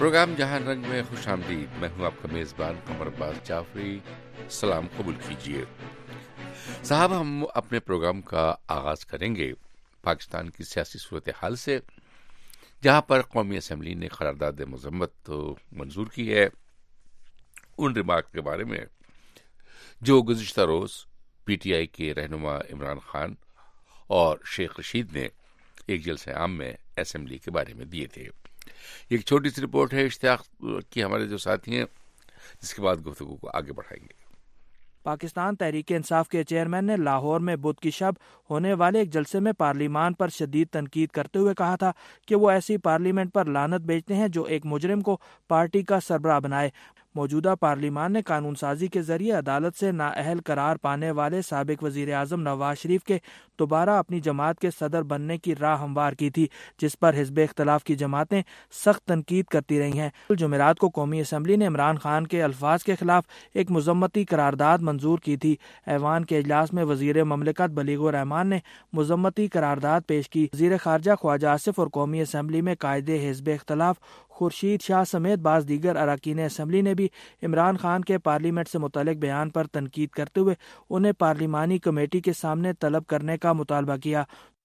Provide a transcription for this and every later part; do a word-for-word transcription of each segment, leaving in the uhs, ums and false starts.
Programme جہاں رنگ میں خوش آمدید. میں ہوں آپ کا میزبان قمر عباس جعفری. سلام قبول کیجیے. صاحب، ہم اپنے پروگرام کا آغاز کریں گے پاکستان کی سیاسی صورتحال سے، جہاں پر قومی اسمبلی نے قرارداد مذمت منظور کی ہے ان ریمارک کے بارے میں جو گزشتہ روز پی ٹی آئی کے رہنما عمران خان اور شیخ رشید نے ایک جلسہ عام میں اسمبلی کے بارے میں دیے تھے. ایک چھوٹی سی رپورٹ ہے اشتیاق کی ہمارے جو ساتھی ہیں، جس کے بعد گفتگو کو آگے بڑھائیں گے. پاکستان تحریک انصاف کے چیئرمین نے لاہور میں بدھ کی شب ہونے والے ایک جلسے میں پارلیمان پر شدید تنقید کرتے ہوئے کہا تھا کہ وہ ایسی پارلیمنٹ پر لعنت بھیجتے ہیں جو ایک مجرم کو پارٹی کا سربراہ بنائے. موجودہ پارلیمان نے قانون سازی کے ذریعے عدالت سے نااہل قرار پانے والے سابق وزیر اعظم نواز شریف کے دوبارہ اپنی جماعت کے صدر بننے کی راہ ہموار کی تھی، جس پر حزب اختلاف کی جماعتیں سخت تنقید کرتی رہی ہیں. جمعرات کو قومی اسمبلی نے عمران خان کے الفاظ کے خلاف ایک مذمتی قرارداد منظور کی تھی. ایوان کے اجلاس میں وزیر مملکت بلیغ الرحمان نے مذمتی قرارداد پیش کی. وزیر خارجہ خواجہ آصف اور قومی اسمبلی میں قائد حزب اختلاف خورشید شاہ سمیت بعض دیگر اراکین اسمبلی نے بھی عمران خان کے پارلیمنٹ سے متعلق بیان پر تنقید کرتے ہوئے انہیں پارلیمانی کمیٹی کے سامنے طلب کرنے کا مطالبہ کیا.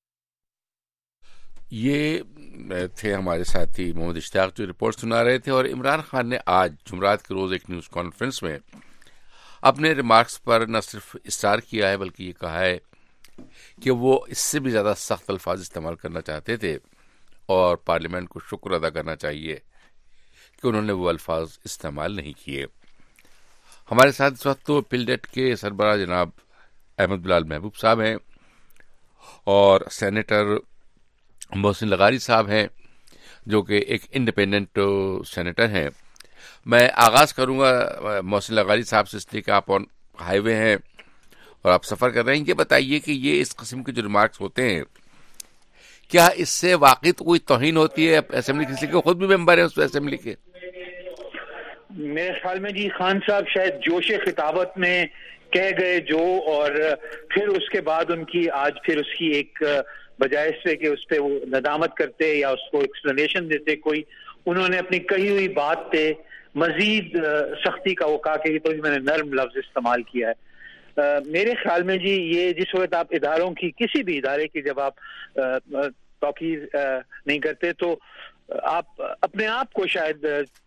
یہ تھے ہمارے ساتھی محمد اشتیاق جو رپورٹ سنا رہے تھے. اور عمران خان نے آج جمعرات کے روز ایک نیوز کانفرنس میں اپنے ریمارکس پر نہ صرف اصرار کیا ہے بلکہ یہ کہا ہے کہ وہ اس سے بھی زیادہ سخت الفاظ استعمال کرنا چاہتے تھے اور پارلیمنٹ کو شکر ادا کرنا چاہیے کہ انہوں نے وہ الفاظ استعمال نہیں کیے. ہمارے ساتھ اس وقت تو پلڈٹ کے سربراہ جناب احمد بلال محبوب صاحب ہیں اور سینیٹر محسن لغاری صاحب ہیں جو کہ ایک انڈیپینڈنٹ سینیٹر ہیں. میں آغاز کروں گا محسن لغاری صاحب سے، اس لیے کہ آپ آن ہائی وے ہیں اور آپ سفر کر رہے ہیں. یہ بتائیے کہ یہ اس قسم کے جو ریمارکس ہوتے ہیں، کیا اس سے واقعی کوئی توہین ہوتی ہے اسمبلی کسی کے؟ خود بھی ممبر ہیں اس اسمبلی کے. میرے خیال میں جی خان صاحب شاید جوش خطابت میں کہہ گئے جو، اور پھر اس کے بعد ان کی آج پھر اس کی ایک بجائے اس سے کہ اس پہ وہ ندامت کرتے یا اس کو ایکسپلینیشن دیتے کوئی، انہوں نے اپنی کہی ہوئی بات پہ مزید سختی کا وہ کہا کہ یہ تو میں نے نرم لفظ استعمال کیا ہے. میرے خیال میں جی یہ جس وقت آپ اداروں کی کسی بھی ادارے کی جب آپ توقیر نہیں کرتے تو آپ اپنے آپ کو شاید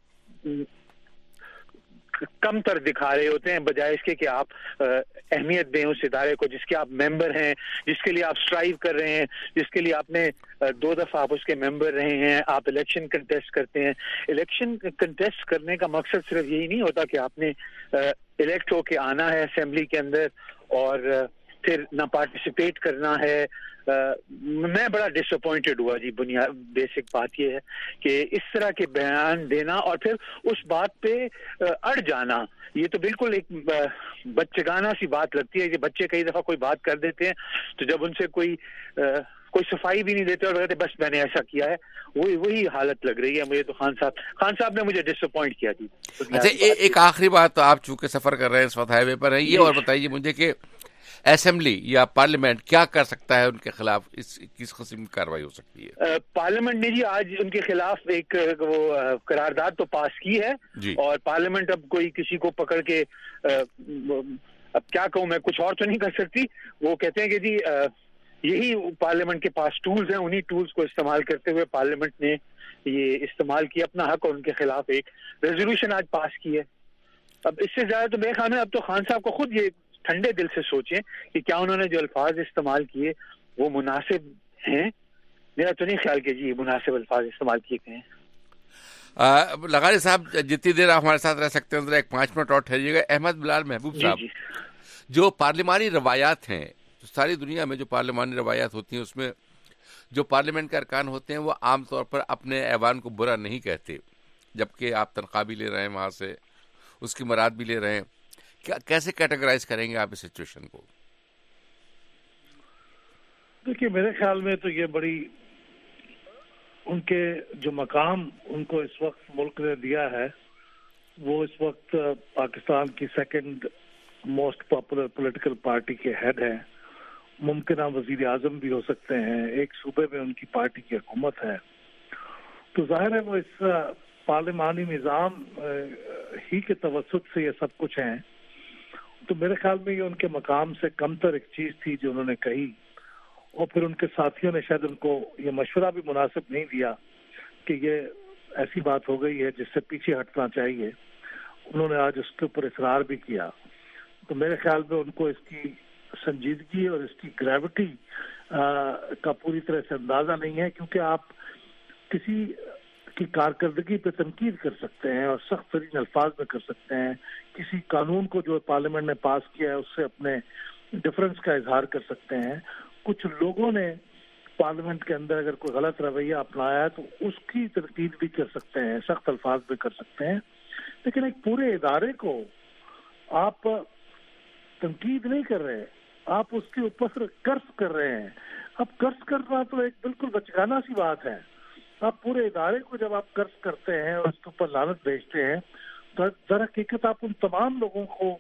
کم تر دکھا رہے ہوتے ہیں، بجائے اس کے کہ آپ اہمیت دیں اس ادارے کو جس کے آپ ممبر ہیں، جس کے لیے آپ سٹرائیو کر رہے ہیں، جس کے لیے آپ نے دو دفعہ آپ اس کے ممبر رہے ہیں. آپ الیکشن کنٹیسٹ کرتے ہیں. الیکشن کنٹیسٹ کرنے کا مقصد صرف یہی نہیں ہوتا کہ آپ نے الیکٹ ہو کے آنا ہے اسمبلی کے اندر اور پھر نہ پارٹیسپیٹ کرنا ہے. میں بڑا ڈس اپوائنٹڈ ہوا جی. بنیاد بیسک بات یہ ہے کہ اس طرح کے بیان دینا اور پھر اس بات پہ اڑ جانا، یہ تو بالکل ایک بچگانہ سی بات لگتی ہے کہ بچے کئی دفعہ کوئی بات کر دیتے ہیں تو جب ان سے کوئی کوئی صفائی بھی نہیں دیتے اور کہتے بس میں نے ایسا کیا ہے، وہی وہی حالت لگ رہی ہے مجھے. تو خان صاحب خان صاحب نے مجھے ڈس اپوائنٹ کیا جی. اچھا، ایک آخری بات، آپ چونکہ سفر کر رہے ہیں اس وقت ہائی وے پر ہیں، یہ اور بتائیے مجھے کہ اسمبلی یا پارلیمنٹ کیا کر سکتا ہے ان کے خلاف؟ اس کس قسم کی کارروائی ہو سکتی ہے؟ پارلیمنٹ نے جی آج ان کے خلاف ایک وہ قرارداد تو پاس کی ہے جی. اور پارلیمنٹ اب کوئی کسی کو پکڑ کے اب کیا کہوں میں، کچھ اور تو نہیں کر سکتی. وہ کہتے ہیں کہ جی یہی پارلیمنٹ کے پاس ٹولز ہیں، انہی ٹولز کو استعمال کرتے ہوئے پارلیمنٹ نے یہ استعمال کیا اپنا حق اور ان کے خلاف ایک ریزولوشن آج پاس کی ہے. اب اس سے زیادہ تو میرے خیال میں اب تو خان صاحب کو خود یہ ٹھنڈے دل سے سوچیں کہ کیا انہوں نے جو الفاظ استعمال کیے وہ مناسب ہیں. میرا تو نہیں خیال کہ جی مناسب الفاظ استعمال کیے گئے ہیں. لغاری صاحب جتنی دیر آپ ہمارے ساتھ رہ سکتے ہیں ایک پانچ منٹ اور ٹھہریے گا. احمد بلال محبوب صاحب، جی جی. جو پارلیمانی روایات ہیں، ساری دنیا میں جو پارلیمانی روایات ہوتی ہیں اس میں جو پارلیمنٹ کے ارکان ہوتے ہیں وہ عام طور پر اپنے ایوان کو برا نہیں کہتے، جبکہ آپ تنخواہ بھی لے رہے ہیں وہاں سے، اس کی مراد بھی لے رہے ہیں. کیا کیسے کیٹیگرائز کریں گے آپ اس سچویشن کو؟ دیکھیے میرے خیال میں تو یہ بڑی ان کے جو مقام ان کو اس وقت ملک نے دیا ہے، وہ اس وقت پاکستان کی second most popular political party کے ہیڈ ہیں. ممکنہ وزیر اعظم بھی ہو سکتے ہیں. ایک صوبے میں ان کی پارٹی کی حکومت ہے. تو ظاہر ہے وہ اس پارلیمانی نظام ہی کے توسط سے یہ سب کچھ ہیں، تو میرے خیال میں یہ ان کے مقام سے کم تر ایک چیز تھی جو انہوں نے کہی، اور پھر ان کے ساتھیوں نے شاید ان کو یہ مشورہ بھی مناسب نہیں دیا کہ یہ ایسی بات ہو گئی ہے جس سے پیچھے ہٹنا چاہیے. انہوں نے آج اس کے اوپر اصرار بھی کیا. تو میرے خیال میں ان کو اس کی سنجیدگی اور اس کی گریوٹی کا پوری طرح سے اندازہ نہیں ہے، کیونکہ آپ کسی کی کارکردگی پہ تنقید کر سکتے ہیں اور سخت ترین الفاظ میں کر سکتے ہیں، کسی قانون کو جو پارلیمنٹ نے پاس کیا ہے اس سے اپنے ڈفرنس کا اظہار کر سکتے ہیں. کچھ لوگوں نے پارلیمنٹ کے اندر اگر کوئی غلط رویہ اپنایا ہے تو اس کی تنقید بھی کر سکتے ہیں، سخت الفاظ بھی کر سکتے ہیں، لیکن ایک پورے ادارے کو آپ تنقید نہیں کر رہے، آپ اس کے اوپر قرض کر رہے ہیں. اب قرض کرنا تو ایک بالکل بچگانہ سی بات ہے. آپ پورے ادارے کو جب آپ قرض کرتے ہیں اور اس کے اوپر لعنت بھیجتے ہیں تو در حقیقت آپ ان تمام لوگوں کو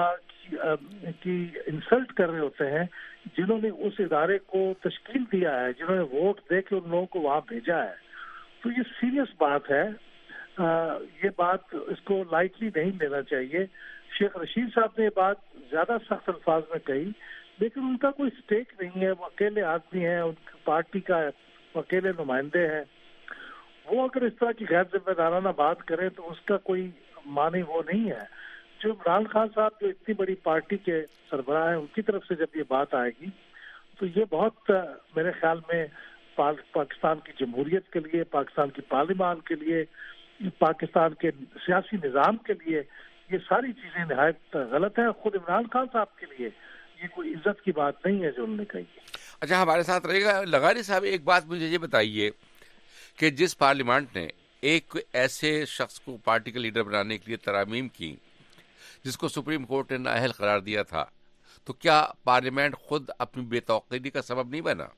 کی انسلٹ کر رہے ہوتے ہیں جنہوں نے اس ادارے کو تشکیل دیا ہے، جنہوں نے ووٹ دے کے ان لوگوں کو وہاں بھیجا ہے. تو یہ سیریس بات ہے، یہ بات اس کو لائٹلی نہیں لینا چاہیے. شیخ رشید صاحب نے یہ بات زیادہ سخت الفاظ میں کہی، لیکن ان کا کوئی اسٹیک نہیں ہے، وہ اکیلے آدمی ہیں، ان کی پارٹی کا اکیلے نمائندے ہیں. وہ اگر اس طرح کی غیر ذمہ دارانہ بات کریں تو اس کا کوئی معنی وہ نہیں ہے. جو عمران خان صاحب جو اتنی بڑی پارٹی کے سربراہ ہیں، ان کی طرف سے جب یہ بات آئے گی تو یہ بہت میرے خیال میں پاکستان کی جمہوریت کے لیے، پاکستان کی پارلیمان کے لیے، پاکستان کے سیاسی نظام کے لیے یہ ساری چیزیں نہایت غلط ہیں. خود عمران خان صاحب کے لیے یہ کوئی عزت کی بات نہیں ہے جو انہوں نے کہی. اچھا، ہمارے ساتھ رہے گا لغاری صاحب. ایک بات مجھے یہ بتائیے کہ جس پارلیمنٹ نے ایک ایسے شخص کو پارٹی کا لیڈر بنانے کے لیے ترامیم کی جس کو سپریم کورٹ نے نااہل قرار دیا تھا، تو کیا پارلیمنٹ خود اپنی بے توقعی کا سبب نہیں بنا؟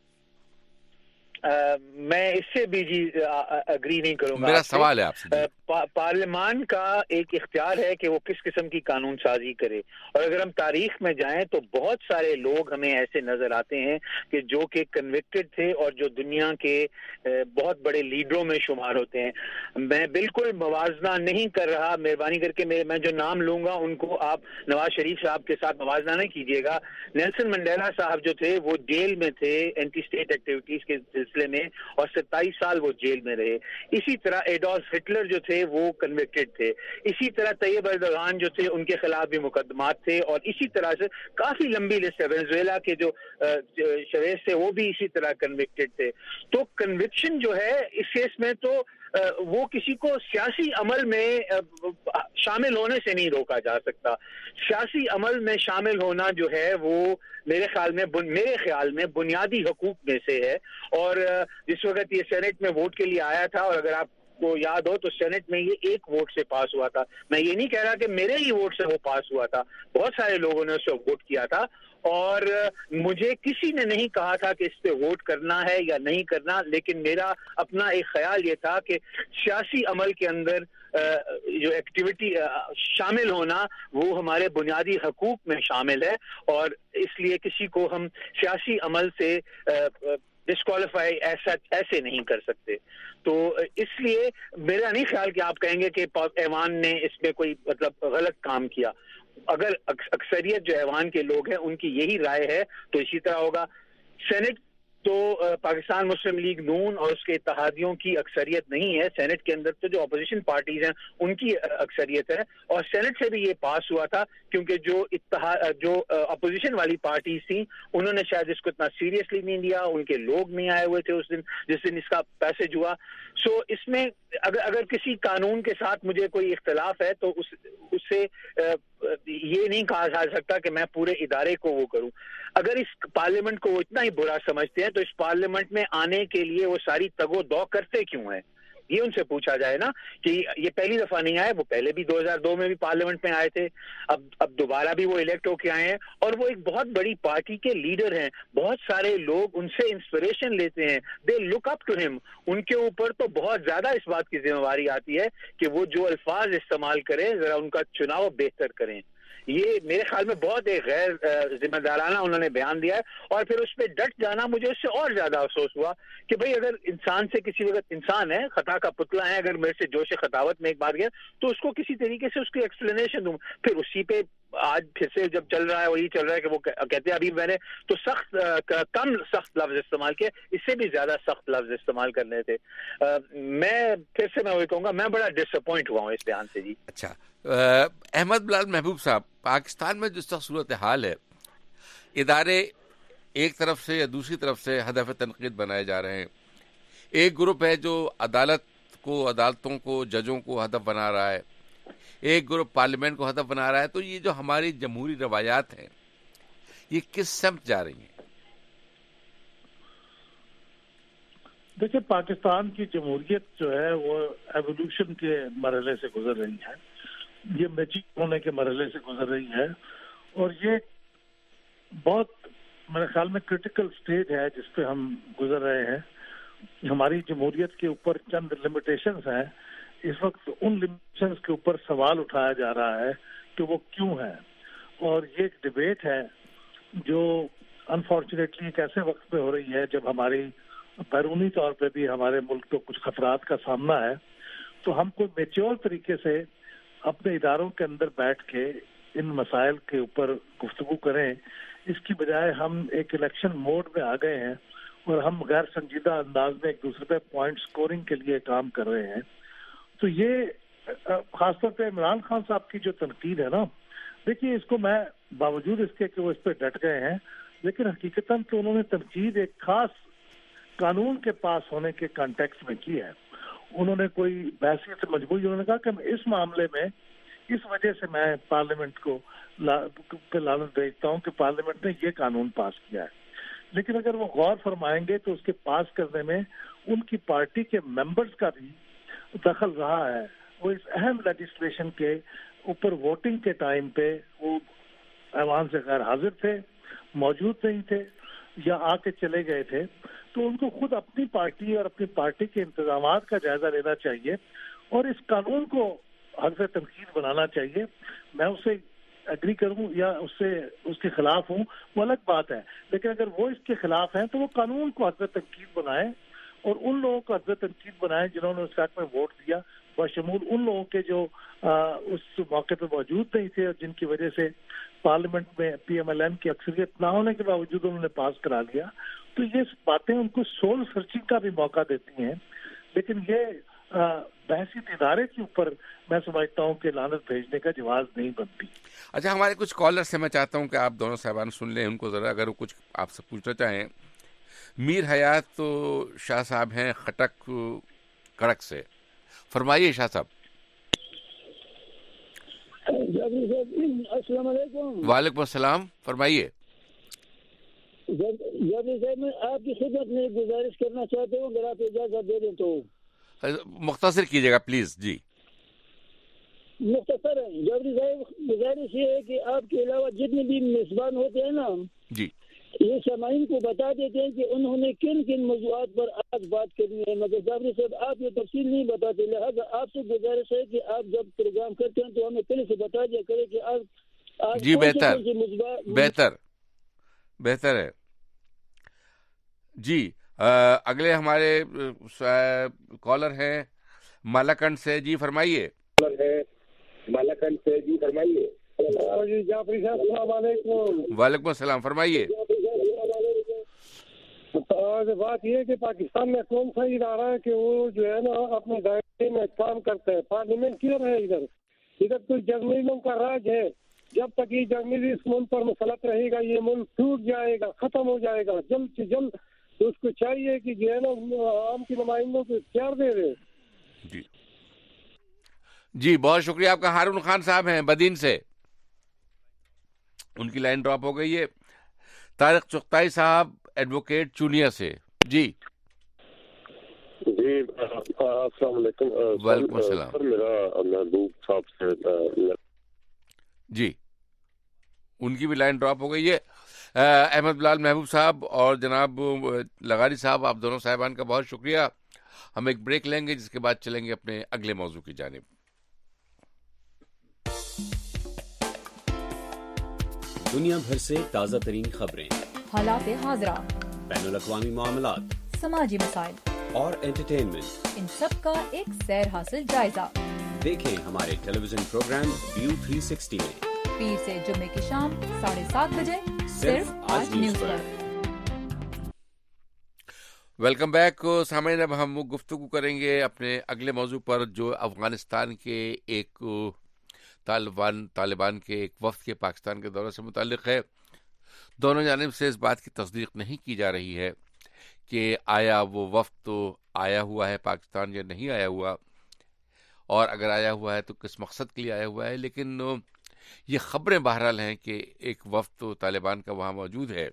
آ, میں اس سے بھی جی اگری نہیں کروں گا. میرا سوال ہے آپ سے. پا, پارلیمان کا ایک اختیار ہے کہ وہ کس قسم کی قانون سازی کرے، اور اگر ہم تاریخ میں جائیں تو بہت سارے لوگ ہمیں ایسے نظر آتے ہیں کہ جو کہ کنوکٹڈ تھے اور جو دنیا کے بہت بڑے لیڈروں میں شمار ہوتے ہیں. میں بالکل موازنہ نہیں کر رہا، مہربانی کر کے میں جو نام لوں گا ان کو آپ نواز شریف صاحب کے ساتھ موازنہ نہیں کیجیے گا. نیلسن منڈیلا صاحب جو تھے وہ جیل میں تھے اینٹی اسٹیٹ ایکٹیویٹیز کے سلسلے میں، اور ستائیس سال وہ جیل میں رہے. اسی طرح ایڈولف ہٹلر جو تھے وہ کنوکٹڈ تھے. اسی طرح طیب اردغان جو تھے ان کے خلاف بھی مقدمات تھے، اور اسی طرح سے کافی لمبی لسٹ ہے. وینزویلا کے جو شویز تھے وہ بھی اسی طرح کنوکٹڈ تھے. تو کنوکشن جو ہے اس کیس میں تو وہ کسی کو سیاسی عمل میں شامل ہونے سے نہیں روکا جا سکتا. سیاسی عمل میں شامل ہونا جو ہے وہ میرے خیال میں میرے خیال میں بنیادی حقوق میں سے ہے. اور جس وقت یہ سینٹ میں ووٹ کے لیے آیا تھا، اور اگر آپ کو یاد ہو تو سینٹ میں یہ ایک ووٹ سے پاس ہوا تھا. میں یہ نہیں کہہ رہا کہ میرے ہی ووٹ سے وہ پاس ہوا تھا، بہت سارے لوگوں نے اس سے ووٹ کیا تھا، اور مجھے کسی نے نہیں کہا تھا کہ اس پہ ووٹ کرنا ہے یا نہیں کرنا. لیکن میرا اپنا ایک خیال یہ تھا کہ سیاسی عمل کے اندر جو ایکٹیویٹی شامل ہونا وہ ہمارے بنیادی حقوق میں شامل ہے، اور اس لیے کسی کو ہم سیاسی عمل سے ڈسکوالیفائی ایسا ایسے نہیں کر سکتے. تو اس لیے میرا نہیں خیال کہ آپ کہیں گے کہ ایوان نے اس میں کوئی مطلب غلط کام کیا. اگر اکثریت جو ایوان کے لوگ ہیں ان کی یہی رائے ہے تو اسی طرح ہوگا. سینٹ تو پاکستان مسلم لیگ نون اور اس کے اتحادیوں کی اکثریت نہیں ہے. سینٹ کے اندر تو جو اپوزیشن پارٹیز ہیں ان کی اکثریت ہے، اور سینٹ سے بھی یہ پاس ہوا تھا کیونکہ جو اتحاد جو اپوزیشن والی پارٹیز تھیں انہوں نے شاید اس کو اتنا سیریسلی نہیں لیا، ان کے لوگ نہیں آئے ہوئے تھے اس دن جس دن اس کا پیسج ہوا. سو اس میں اگر اگر کسی قانون کے ساتھ مجھے کوئی اختلاف ہے تو اس اس سے یہ نہیں کہا جا سکتا کہ میں پورے ادارے کو وہ کروں. اگر اس پارلیمنٹ کو وہ اتنا ہی برا سمجھتے ہیں تو اس پارلیمنٹ میں آنے کے لیے وہ ساری تگ و دو کرتے کیوں ہیں؟ یہ ان سے پوچھا جائے نا کہ یہ پہلی دفعہ نہیں آئے، وہ پہلے بھی دو ہزار دو میں بھی پارلیمنٹ میں آئے تھے، اب اب دوبارہ بھی وہ الیکٹ ہو کے آئے ہیں، اور وہ ایک بہت بڑی پارٹی کے لیڈر ہیں. بہت سارے لوگ ان سے انسپریشن لیتے ہیں، دے لک اپ ٹو ہم. ان کے اوپر تو بہت زیادہ اس بات کی ذمہ داری آتی ہے کہ وہ جو الفاظ استعمال کریں ذرا ان کا چناؤ بہتر کریں. یہ میرے خیال میں بہت ایک غیر ذمہ دارانہ انہوں نے بیان دیا ہے. اور پھر اس پہ ڈٹ جانا مجھے اس سے اور زیادہ افسوس ہوا کہ بھئی اگر انسان سے کسی وقت انسان ہے, خطا کا پتلا ہے, اگر میرے سے جوش خطاوت میں ایک بات گیا تو اس کو کسی طریقے سے اس کی ایکسپلینیشن دوں. پھر اسی پہ آج پھر سے جب چل رہا ہے وہی چل رہا ہے کہ وہ کہتے ہیں, ابھی میں نے تو سخت کم سخت لفظ استعمال کیے, اس سے بھی زیادہ سخت لفظ استعمال کرنے تھے. میں پھر سے میں وہی کہوں گا, میں بڑا ڈس اپوائنٹ ہوا ہوں اس بیان سے. جی اچھا, احمد بلال محبوب صاحب, پاکستان میں جس طرح صورت حال ہے, ادارے ایک طرف سے یا دوسری طرف سے ہدف تنقید بنائے جا رہے ہیں. ایک گروپ ہے جو عدالت کو, عدالتوں کو, ججوں کو ہدف بنا رہا ہے, ایک گروپ پارلیمنٹ کو ہدف بنا رہا ہے. تو یہ جو ہماری جمہوری روایات ہیں یہ کس سمت جا رہی ہیں؟ دیکھیں, پاکستان کی جمہوریت جو ہے وہ ایوولوشن کے مرحلے سے گزر رہی ہے, یہ میچور ہونے کے مرحلے سے گزر رہی ہے, اور یہ بہت میرے خیال میں کرٹیکل سٹیج ہے جس پہ ہم گزر رہے ہیں. ہماری جمہوریت کے اوپر چند لمیٹیشنز ہیں. اس وقت ان لمیٹیشنز کے اوپر سوال اٹھایا جا رہا ہے کہ وہ کیوں ہیں, اور یہ ایک ڈبیٹ ہے جو انفارچونیٹلی ایک ایسے وقت پہ ہو رہی ہے جب ہماری بیرونی طور پہ بھی ہمارے ملک کو کچھ خطرات کا سامنا ہے. تو ہم کو میچور طریقے سے اپنے اداروں کے اندر بیٹھ کے ان مسائل کے اوپر گفتگو کریں. اس کی بجائے ہم ایک الیکشن موڈ میں آ گئے ہیں اور ہم غیر سنجیدہ انداز میں ایک دوسرے پہ پوائنٹ سکورنگ کے لیے کام کر رہے ہیں. تو یہ خاص طور پہ عمران خان صاحب کی جو تنقید ہے نا, دیکھیے اس کو میں باوجود اس کے کہ وہ اس پہ ڈٹ گئے ہیں, لیکن حقیقتاً کہ انہوں نے تنقید ایک خاص قانون کے پاس ہونے کے کانٹیکس میں کی ہے. انہوں نے کوئی بحثیت سے مجبوری, انہوں نے کہا کہ اس معاملے میں اس وجہ سے میں پارلیمنٹ کو پہ لعنت بھیجتا ہوں کہ پارلیمنٹ نے یہ قانون پاس کیا ہے. لیکن اگر وہ غور فرمائیں گے تو اس کے پاس کرنے میں ان کی پارٹی کے ممبرز کا بھی دخل رہا ہے. وہ اس اہم لیجسلیشن کے اوپر ووٹنگ کے ٹائم پہ وہ ایوان سے غیر حاضر تھے, موجود نہیں تھے یا آ کے چلے گئے تھے. تو ان کو خود اپنی پارٹی اور اپنی پارٹی کے انتظامات کا جائزہ لینا چاہیے اور اس قانون کو حرف تنقید بنانا چاہیے. میں اسے ایگری کروں یا اس سے اس کے خلاف ہوں وہ الگ بات ہے, لیکن اگر وہ اس کے خلاف ہیں تو وہ قانون کو حرف تنقید بنائے اور ان لوگوں کو حرف تنقید بنائے جنہوں نے اس حق میں ووٹ دیا, بشمول ان لوگوں کے جو آ, اس موقع پہ موجود نہیں تھے اور جن کی وجہ سے پارلیمنٹ میں پی ایم ایل این کی اکثریت نہ ہونے کے باوجود انہوں نے پاس کرا لیا. تو یہ باتیں ان کو سول سرچنگ کا بھی موقع دیتی ہیں, لیکن یہ بحثیت ادارے کے اوپر میں سمجھتا ہوں کہ لعنت بھیجنے کا جواز نہیں بنتی. اچھا, ہمارے کچھ کالر سے میں چاہتا ہوں کہ آپ دونوں صاحبان سن لیں ان کو ذرا, اگر وہ کچھ آپ سے پوچھنا چاہیں. میر حیات تو شاہ صاحب ہیں خٹک کڑک سے, فرمائیے شاہ صاحب. السلام علیکم. وعلیکم السلام, فرمائیے. جابر صاحب, میں آپ کی خدمت میں ایک گزارش کرنا چاہتا ہوں, اگر آپ اجازت دے دیں تو. مختصر کیجیے گا پلیز. جی مختصر ہے جابر صاحب. گزارش یہ ہے کہ آپ کے علاوہ جتنے بھی میزبان ہوتے ہیں نا, جی یہ سامعین کو بتا دیتے ہیں کہ انہوں نے کن کن موضوعات پر آج بات کرنی ہے, مگر جابر صاحب آپ یہ تفصیل نہیں بتاتے. لہٰذا آپ سے گزارش ہے کہ آپ جب پروگرام کرتے ہیں تو ہمیں پہلے سے بتا دیا کرے کہ آپ. جی بہتر بہتر بہتر ہے. جی اگلے ہمارے کالر ہیں مالاکنڈ سے. جی فرمائیے. مالاکنڈ سے جی فرمائیے. جعفری صاحب السلام علیکم. وعلیکم السلام, فرمائیے. بات یہ ہے کہ پاکستان میں کون سا ادارہ ہے کہ وہ جو ہے نا اپنے دائرے میں کام کرتا ہے. پارلیمنٹ کیوں ہے ادھر؟ ادھر کوئی جرنیلوں کا راج ہے. جب تک یہ جرنیل اس ملک پر مسلط رہے گا یہ ملک ٹوٹ جائے گا, ختم ہو جائے گا جلد سے جلد. تو اس کو چاہیے کہ جو ہے نا عوام کے نمائندوں کو اختیار دے دے. جی جی بہت شکریہ آپ کا. ہارون خان صاحب ہیں بدین سے, ان کی لائن ڈراپ ہو گئی ہے. طارق چغتائی صاحب ایڈوکیٹ چونیا سے. جی جی السلام علیکم. وعلیکم السلام. سر میرا محبوب صاحب سے. جی ان کی بھی لائن ڈراپ ہو گئی ہے. احمد بلال محبوب صاحب اور جناب لغاری صاحب, آپ دونوں صاحبان کا بہت شکریہ. ہم ایک بریک لیں گے جس کے بعد چلیں گے اپنے اگلے موضوع کی جانب. دنیا بھر سے تازہ ترین خبریں، حالات حاضرہ، بین الاقوامی معاملات، سماجی مسائل اور انٹرٹینمنٹ، ان سب کا ایک سیر حاصل جائزہ۔ دیکھیں ہمارے television programme View three sixty میں پیر سے جمعے کی شام ساڑھے سات بجے صرف آج نیوز پر۔ ویلکم بیک سامعین، اب ہم گفتگو کریں گے اپنے اگلے موضوع پر، جو افغانستان کے ایک طالبان طالبان کے ایک وفد کے پاکستان کے دورے سے متعلق ہے۔ دونوں جانب سے اس بات کی تصدیق نہیں کی جا رہی ہے کہ آیا وہ وفد تو آیا ہوا ہے پاکستان یا نہیں آیا ہوا، اور اگر آیا ہوا ہے تو کس مقصد کے لیے آیا ہوا ہے، لیکن یہ خبریں بہرحال ہیں کہ ایک وفد تو طالبان کا وہاں موجود ہے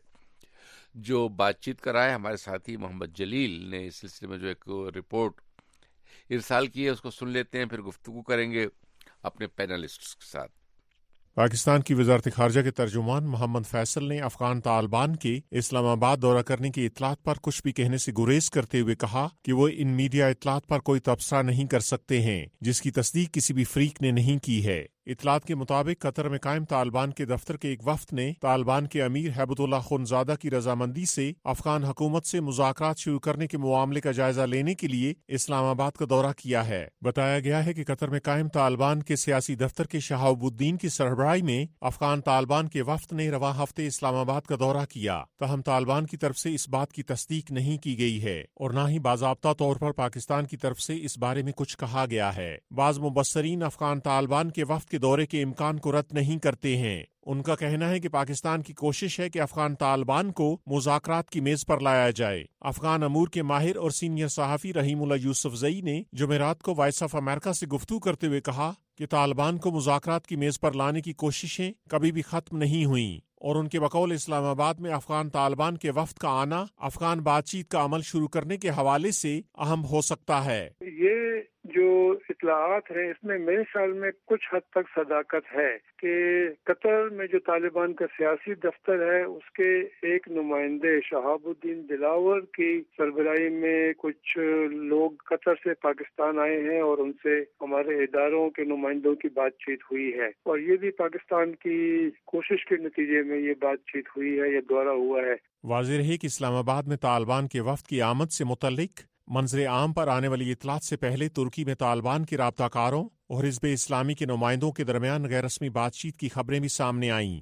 جو بات چیت کر رہا ہے۔ ہمارے ساتھی محمد جلیل نے اس سلسلے میں جو ایک رپورٹ ارسال کی ہے اس کو سن لیتے ہیں، پھر گفتگو کریں گے اپنے پینلسٹس کے ساتھ۔ پاکستان کی وزارت خارجہ کے ترجمان محمد فیصل نے افغان طالبان کے اسلام آباد دورہ کرنے کی اطلاعات پر کچھ بھی کہنے سے گریز کرتے ہوئے کہا کہ وہ ان میڈیا اطلاعات پر کوئی تبصرہ نہیں کر سکتے ہیں جس کی تصدیق کسی بھی فریق نے نہیں کی ہے۔ اطلاعات کے مطابق قطر میں قائم طالبان کے دفتر کے ایک وفد نے طالبان کے امیر ہیبت اللہ خنزادہ کی رضامندی سے افغان حکومت سے مذاکرات شروع کرنے کے معاملے کا جائزہ لینے کے لیے اسلام آباد کا دورہ کیا ہے۔ بتایا گیا ہے کہ قطر میں قائم طالبان کے سیاسی دفتر کے شہاب الدین کی سربراہی میں افغان طالبان کے وفد نے رواں ہفتے اسلام آباد کا دورہ کیا، تاہم طالبان کی طرف سے اس بات کی تصدیق نہیں کی گئی ہے اور نہ ہی باضابطہ طور پر پاکستان کی طرف سے اس بارے میں کچھ کہا گیا ہے۔ بعض مبصرین افغان طالبان کے وفد کے دورے کے امکان کو رد نہیں کرتے ہیں۔ ان کا کہنا ہے کہ پاکستان کی کوشش ہے کہ افغان طالبان کو مذاکرات کی میز پر لایا جائے۔ افغان امور کے ماہر اور سینئر صحافی رحیم اللہ یوسف زئی نے جمعرات کو وائس آف امریکہ سے گفتگو کرتے ہوئے کہا کہ طالبان کو مذاکرات کی میز پر لانے کی کوششیں کبھی بھی ختم نہیں ہوئیں، اور ان کے بقول اسلام آباد میں افغان طالبان کے وفد کا آنا افغان بات چیت کا عمل شروع کرنے کے حوالے سے اہم ہو سکتا ہے۔ یہ جو اطلاعات ہیں اس میں میرے خیال میں کچھ حد تک صداقت ہے کہ قطر میں جو طالبان کا سیاسی دفتر ہے اس کے ایک نمائندے شہاب الدین دلاور کی سربراہی میں کچھ لوگ قطر سے پاکستان آئے ہیں اور ان سے ہمارے اداروں کے نمائندوں کی بات چیت ہوئی ہے، اور یہ بھی پاکستان کی کوشش کے نتیجے میں یہ بات چیت ہوئی ہے، یہ دورہ ہوا ہے۔ واضح رہے کہ اسلام آباد میں طالبان کے وفد کی آمد سے متعلق منظر عام پر آنے والی اطلاعات سے پہلے ترکی میں طالبان کے رابطہ کاروں اور حزب اسلامی کے نمائندوں کے درمیان غیر رسمی بات چیت کی خبریں بھی سامنے آئیں۔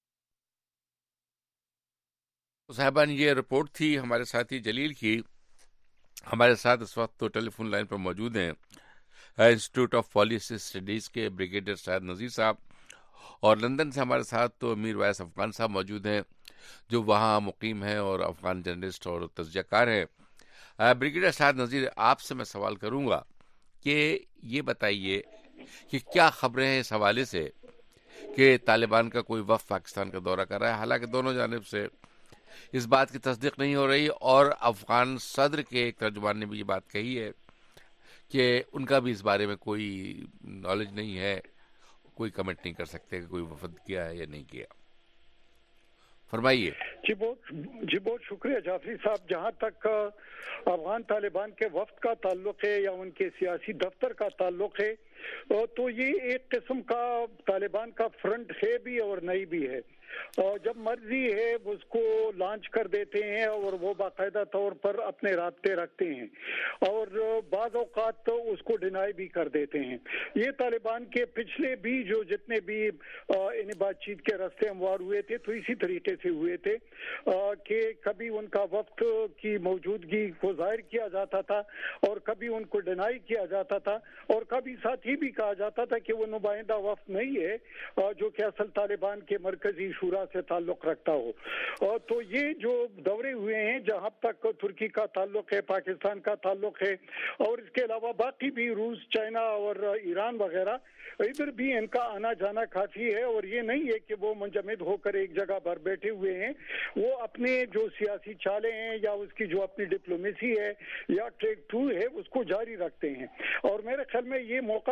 صاحبان، یہ رپورٹ تھی ہمارے ساتھی جلیل کی۔ ہمارے ساتھ اس وقت تو ٹیلی فون لائن پر موجود ہیں انسٹیٹیوٹ آف پالیسی اسٹڈیز کے بریگیڈیئر سعد نذیر صاحب، اور لندن سے ہمارے ساتھ تو امیر ویس افغان صاحب موجود ہیں جو وہاں مقیم ہیں اور افغان جرنلسٹ اور تجزیہ کار ہیں۔ بریگیڈیئر سعد نذیر، آپ سے میں سوال کروں گا کہ یہ بتائیے کہ کیا خبریں ہیں اس حوالے سے کہ طالبان کا کوئی وفد پاکستان کا دورہ کر رہا ہے، حالانکہ دونوں جانب سے اس بات کی تصدیق نہیں ہو رہی، اور افغان صدر کے ایک ترجمان نے بھی یہ بات کہی ہے کہ ان کا بھی اس بارے میں کوئی نالج نہیں ہے، کوئی کمنٹ نہیں کر سکتے کہ کوئی وفد کیا ہے یا نہیں کیا۔ فرمائیے۔ جی بہت جی بہت شکریہ جعفری صاحب۔ جہاں تک افغان طالبان کے وفد کا تعلق ہے یا ان کے سیاسی دفتر کا تعلق ہے تو یہ ایک قسم کا طالبان کا فرنٹ ہے بھی اور نہیں بھی ہے، اور جب مرضی ہے اس کو لانچ کر دیتے ہیں اور وہ باقاعدہ طور پر اپنے رابطے رکھتے ہیں، اور بعض اوقات تو اس کو ڈینائی بھی کر دیتے ہیں۔ یہ طالبان کے پچھلے بھی جو جتنے بھی ان بات چیت کے راستے ہموار ہوئے تھے تو اسی طریقے سے ہوئے تھے کہ کبھی ان کا وفد کی موجودگی کو ظاہر کیا جاتا تھا اور کبھی ان کو ڈینائی کیا جاتا تھا، اور کبھی ساتھ ہی بھی کہا جاتا تھا کہ وہ نمائندہ وفد نہیں ہے جو کہ اصل طالبان کے مرکزی شورا سے تعلق رکھتا ہو۔ اور تو یہ جو دورے ہوئے ہیں جہاں تک ترکی کا تعلق ہے، پاکستان کا تعلق ہے، اور اس کے علاوہ باقی بھی روس، چائنا اور ایران وغیرہ، ادھر بھی ان کا آنا جانا کافی ہے، اور یہ نہیں ہے کہ وہ منجمد ہو کر ایک جگہ پر بیٹھے ہوئے ہیں۔ وہ اپنے جو سیاسی چالیں ہیں یا اس کی جو اپنی ڈپلومیسی ہے یا ٹریک ٹو ہے اس کو جاری رکھتے ہیں، اور میرے خیال میں یہ موقع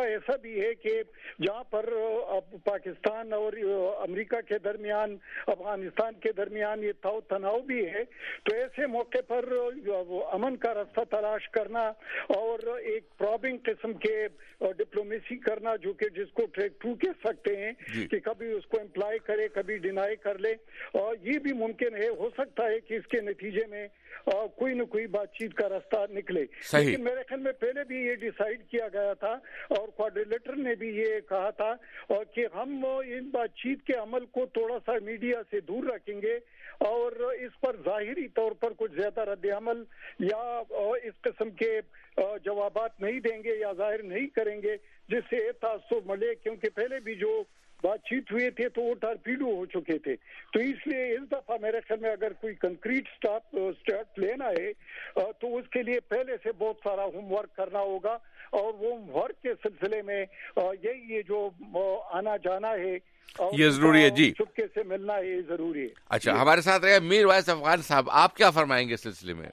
ایسا بھی ہے کہ جہاں پر پاکستان اور امریکہ کے درمیان افغانستان کے درمیان یہ تناؤ بھی ہے، تو ایسے موقع پر امن کا راستہ تلاش کرنا اور ایک پرابنگ قسم کے ڈپلومیسی کرنا، جو کہ جس کو ٹریک ٹو کہہ سکتے ہیں کہ کبھی اس کو امپلائی کرے کبھی ڈینائی کر لے، اور یہ بھی ممکن ہے، ہو سکتا ہے کہ اس کے نتیجے میں کوئی نہ کوئی بات چیت کا راستہ نکلے. لیکن میرے خیال میں پہلے بھی یہ ڈیسائیڈ کیا گیا تھا اور کوارڈینیٹر نے بھی یہ کہا تھا کہ ہم ان بات چیت کے عمل کو تھوڑا سا میڈیا سے دور رکھیں گے اور اس پر ظاہری طور پر کچھ زیادہ رد عمل یا اس قسم کے جوابات نہیں دیں گے یا ظاہر نہیں کریں گے جس سے تعصب ملے، کیونکہ پہلے بھی جو بات چیت ہوئے تھے تو وہ ٹارپیڈو ہو چکے تھے. تو اس لیے اس دفعہ میرے خیال میں اگر کوئی کنکریٹ سٹاپ سٹیپ لینا ہے تو اس کے لیے پہلے سے بہت سارا ہوم ورک کرنا ہوگا، اور وہ ہوم ورک کے سلسلے میں یہی یہ جو آنا جانا ہے یہ ضروری ہے. جی چپکے سے ملنا ہے، یہ ضروری ہے. اچھا، ہمارے ساتھ رہے میر وائس افغان صاحب، آپ کیا فرمائیں گے اس سلسلے میں؟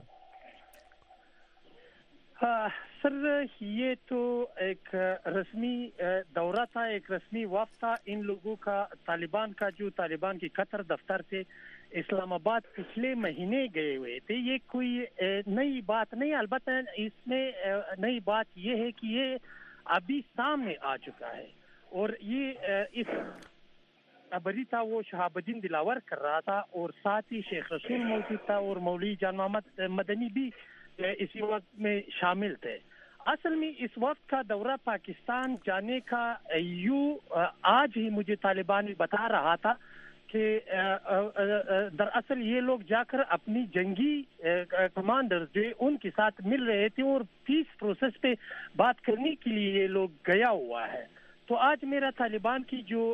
سر یہ تو ایک رسمی دورہ تھا، ایک رسمی وفد تھا ان لوگوں کا، طالبان کا، جو طالبان کی قطر دفتر سے اسلام آباد پچھلے مہینے گئے ہوئے تھے. یہ کوئی نئی بات نہیں، البتہ اس میں نئی بات یہ ہے کہ یہ ابھی سامنے آ چکا ہے، اور یہ اس ابری تھا وہ شہاب الدین دلاور کر رہا تھا، اور ساتھ ہی شیخ رسول موجود تھا اور مولوی جان محمد مدنی بھی اسی وقت میں شامل تھے. اصل میں اس وقت کا دورہ پاکستان جانے کا یوں آج ہی مجھے طالبان بتا رہا تھا کہ دراصل یہ لوگ جا کر اپنی جنگی کمانڈر جو ان کے ساتھ مل رہے تھے اور پیس پروسیس پہ بات کرنے کے لیے یہ لوگ گیا ہوا ہے. تو آج میرا طالبان کی جو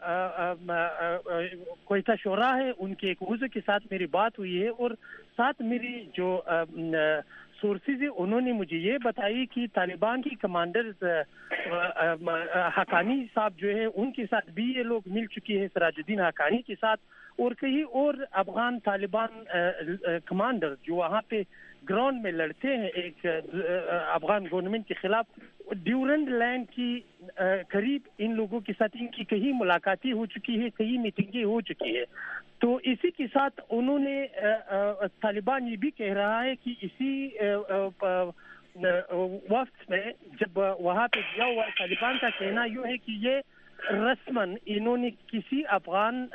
کوئٹہ شورا ہے ان کے ایک عضو کے ساتھ میری بات ہوئی ہے، اور ساتھ میری جو سورسز ہیں انہوں نے مجھے یہ بتائی کہ طالبان کی کمانڈرز حقانی صاحب جو ہے ان کے ساتھ بھی یہ لوگ مل چکی ہے، سراج الدین حقانی کے ساتھ، اور کئی اور افغان طالبان کمانڈر جو وہاں پہ گراؤنڈ میں لڑتے ہیں ایک افغان گورنمنٹ کے خلاف. ڈیورنڈ لینڈ کی قریب ان لوگوں کے ساتھ ان کی کئی ملاقاتیں ہو چکی ہے، کئی میٹنگیں ہو چکی ہے. تو اسی کے ساتھ انہوں نے طالبان یہ بھی کہہ رہا ہے کہ اسی وقت میں جب وہاں پہ گیا ہوا طالبان کا کہنا یوں ہے کہ یہ رسماً انہوں نے کسی افغان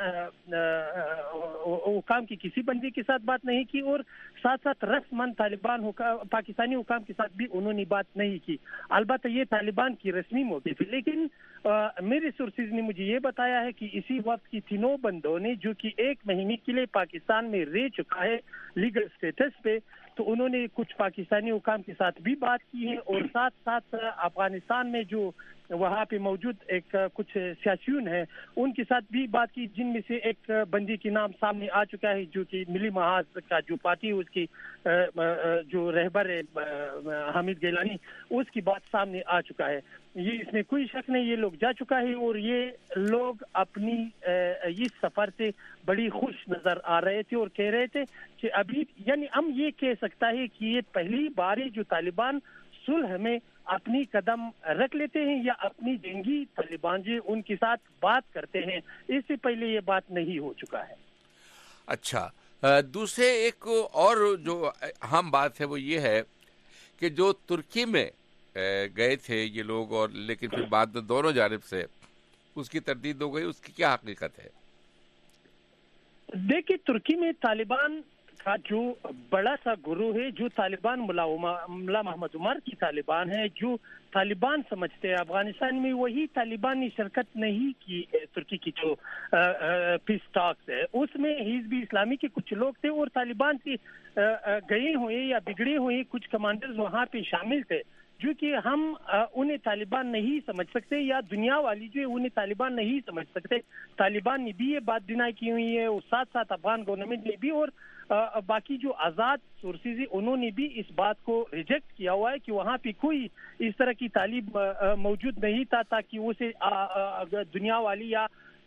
حکام کی کسی بندی کے ساتھ بات نہیں کی، اور ساتھ ساتھ رسماً طالبان پاکستانی حکام کے ساتھ بھی انہوں نے بات نہیں کی. البتہ یہ طالبان کی رسمی موقف ہے، لیکن میرے سورسز نے مجھے یہ بتایا ہے کہ اسی وقت کی تینوں بندوں نے جو کہ ایک مہینے کے لیے پاکستان میں رہ چکا ہے لیگل سٹیٹس پہ، تو انہوں نے کچھ پاکستانی حکام کے ساتھ بھی بات کی ہے، اور ساتھ ساتھ افغانستان میں جو وہاں پہ موجود ایک کچھ سیاسیون ہیں ان کے ساتھ بھی بات کی، جن میں سے ایک بندی کے نام سامنے آ چکا ہے جو کہ ملی محاذ کا جو پارٹی اس کی جو رہبر ہے حامد گیلانی، اس کی بات سامنے آ چکا ہے. یہ اس میں کوئی شک نہیں، یہ لوگ جا چکا ہے، اور یہ لوگ اپنی اس سفر سے بڑی خوش نظر آ رہے تھے اور کہہ رہے تھے کہ ابھی یعنی ہم یہ کہہ سکتا ہے کہ یہ پہلی بار ہے جو طالبان صلح میں اپنی قدم رکھ لیتے ہیں یا اپنی جنگی طالبان جو ان کے ساتھ بات کرتے ہیں. اس سے پہلے یہ بات نہیں ہو چکا ہے. اچھا، دوسرے ایک اور جو اہم بات ہے وہ یہ ہے کہ جو ترکی میں گئے تھے یہ لوگ، اور لیکن پھر بعد میں دونوں جانب سے اس کی تردید ہو گئی، اس کی کیا حقیقت ہے؟ دیکھیے، ترکی میں طالبان کا جو بڑا سا گروہ ہے، جو طالبان ملا محمد عمر کی طالبان ہے، جو طالبان سمجھتے ہیں افغانستان میں، وہی طالبان نے شرکت نہیں کی ترکی کی جو پیس ٹاکس ہے اس میں. حزب اسلامی کے کچھ لوگ تھے اور طالبان سے گئے ہوئے یا بگڑے ہوئے کچھ کمانڈرز وہاں پہ شامل تھے، جو کہ ہم انہیں طالبان نہیں سمجھ سکتے یا دنیا والی جو ہے انہیں طالبان نہیں سمجھ سکتے. طالبان نے بھی یہ بات ڈینائی کی ہوئی ہے، اور ساتھ ساتھ افغان گورنمنٹ نے بھی، اور باقی جو آزاد سورسز ہیں انہوں نے بھی اس بات کو ریجیکٹ کیا ہوا ہے کہ وہاں پہ کوئی اس طرح کی تعلیم موجود نہیں تھا تاکہ اسے دنیا والی یا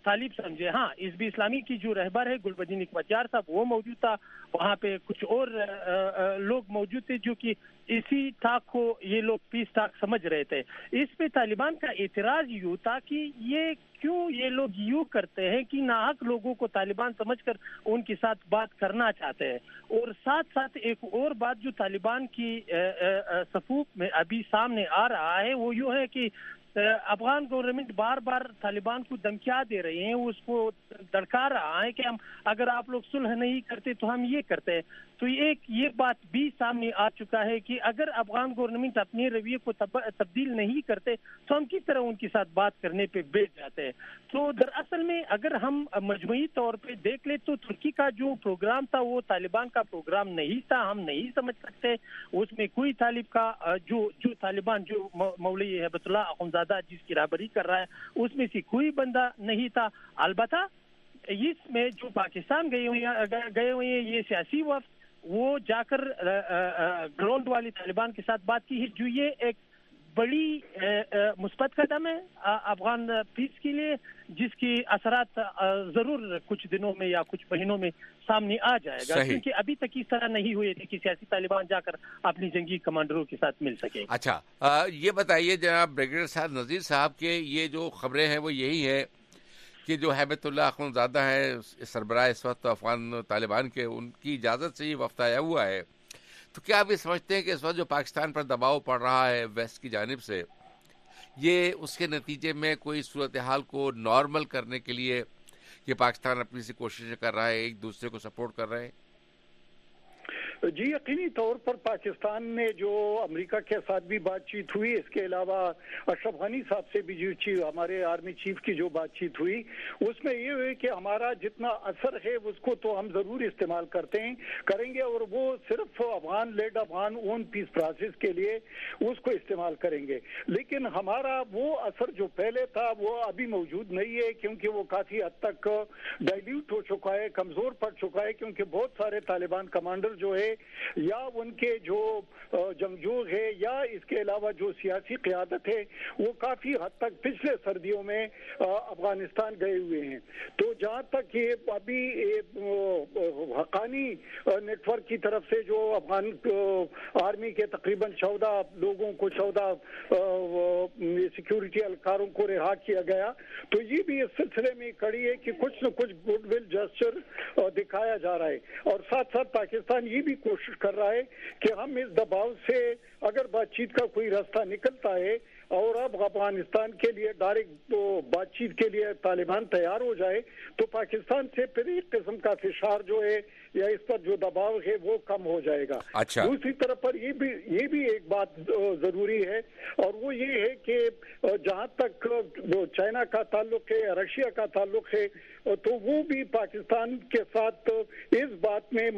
तालिब समझे। हाँ, हिज़्ब इस्लामी की जो रहबर है गुलबदीन हिकमतयार साहब वो मौजूद था, वहाँ पे कुछ और आ, आ, लोग मौजूद थे जो कि इसी टाक को ये लोग पीस टाक समझ रहे थे। इस पे तालिबान का एतराज यूँ था कि ये क्यों ये लोग यूँ करते हैं कि नाहक लोगों को तालिबान समझकर उनके साथ बात करना चाहते हैं। और साथ साथ एक और बात जो तालिबान की सफूफ में अभी सामने आ रहा है वो यूँ है कि अफगान गवर्नमेंट बार बार तालिबान को धमकियां दे रही हैं, उसको धड़का रहा है कि हम अगर आप लोग सुलह नहीं करते तो हम ये करते हैं। तो एक ये बात भी सामने आ चुका है कि अगर अफगान गवर्नमेंट अपने रवैये को तब, तब्दील नहीं करते तो हम किस तरह उनके साथ बात करने पे बैठ जाते हैं। तो दरअसल में अगर हम मजमूई तौर पे देख ले तो तुर्की का जो प्रोग्राम था वो तालिबान का प्रोग्राम नहीं था, हम नहीं समझ सकते उसमें कोई तालिब का जो जो तालिबान जो मौलवी हिबतुल्लाह अखुंज़ादा जिसकी रहबरी कर रहा है उसमें से कोई बंदा नहीं था। अलबत्ता इसमें जो पाकिस्तान गए हुए गए हुए हैं ये सियासी वफ्द वो जाकर ग्राउंड वाली तालिबान के साथ बात की है, जो ये एक बड़ी मुस्बत कदम है अफगान पीस के लिए, जिसकी असरात जरूर कुछ दिनों में या कुछ महीनों में सामने आ जाएगा, क्योंकि अभी तक इस तरह नहीं हुए थे कि सियासी तालिबान जाकर अपनी जंगी कमांडरों के साथ मिल सके। अच्छा, आ, ये बताइए जनाब ब्रिगेडियर साहब नज़ीर साहब के ये जो खबरें हैं वो यही है कि जो हिबतुल्लाह अखुंज़ादा है सरबराह इस वक्त अफगान तालिबान के, उनकी इजाज़त से ये वफ्द आया हुआ है। तो क्या आप ये समझते हैं कि इस वक्त जो पाकिस्तान पर दबाव पड़ रहा है वेस्ट की जानिब से, ये उसके नतीजे में कोई सूरत हाल को नॉर्मल करने के लिए ये पाकिस्तान अपनी सी कोशिशें कर रहा है, एक दूसरे को सपोर्ट कर रहे हैं? जी यकीनी तौर पर पाकिस्तान ने जो अमेरिका के साथ भी बातचीत हुई, इसके अलावा अशरफ गनी साहब से भी जो चीफ हमारे आर्मी चीफ की जो बातचीत हुई उसमें ये हुई कि हमारा जितना असर है उसको तो हम जरूर इस्तेमाल करते हैं करेंगे और वो सिर्फ Afghan led Afghan own peace process के लिए उसको इस्तेमाल करेंगे। लेकिन हमारा वो असर जो पहले था वो अभी मौजूद नहीं है, क्योंकि वो काफी हद तक डाइल्यूट हो चुका है, कमजोर पड़ चुका है, क्योंकि बहुत सारे तालिबान कमांडर जो है या उनके जो जंगजू है या इसके अलावा जो सियासी क़यादत है वो काफी हद तक पिछले सर्दियों में अफगानिस्तान गए हुए हैं। तो जहाँ तक ये अभी हक़ानी नेटवर्क की तरफ से जो अफगान आर्मी के तकरीबन चौदह लोगों को चौदह सिक्योरिटी एहलकारों को रिहा किया गया, तो ये भी इस सिलसिले में कड़ी है कि कुछ न कुछ गुडविल जेस्चर दिखाया जा रहा है। और साथ साथ पाकिस्तान ये भी कोशिश कर रहा है कि हम इस दबाव से अगर बातचीत का कोई रास्ता निकलता है और अब अफगानिस्तान के लिए डायरेक्ट तो बातचीत के लिए तालिबान तैयार हो जाए तो पाकिस्तान से फिर एक किस्म का फिशार जो है या इस पर जो दबाव है वो कम हो जाएगा। अच्छा। दूसरी तरफ पर ये भी ये भी एक बात जरूरी है और वो ये है कि जहाँ तक वो चाइना का ताल्लुक है, रशिया का ताल्लुक है, तो वो भी पाकिस्तान के साथ इस बात में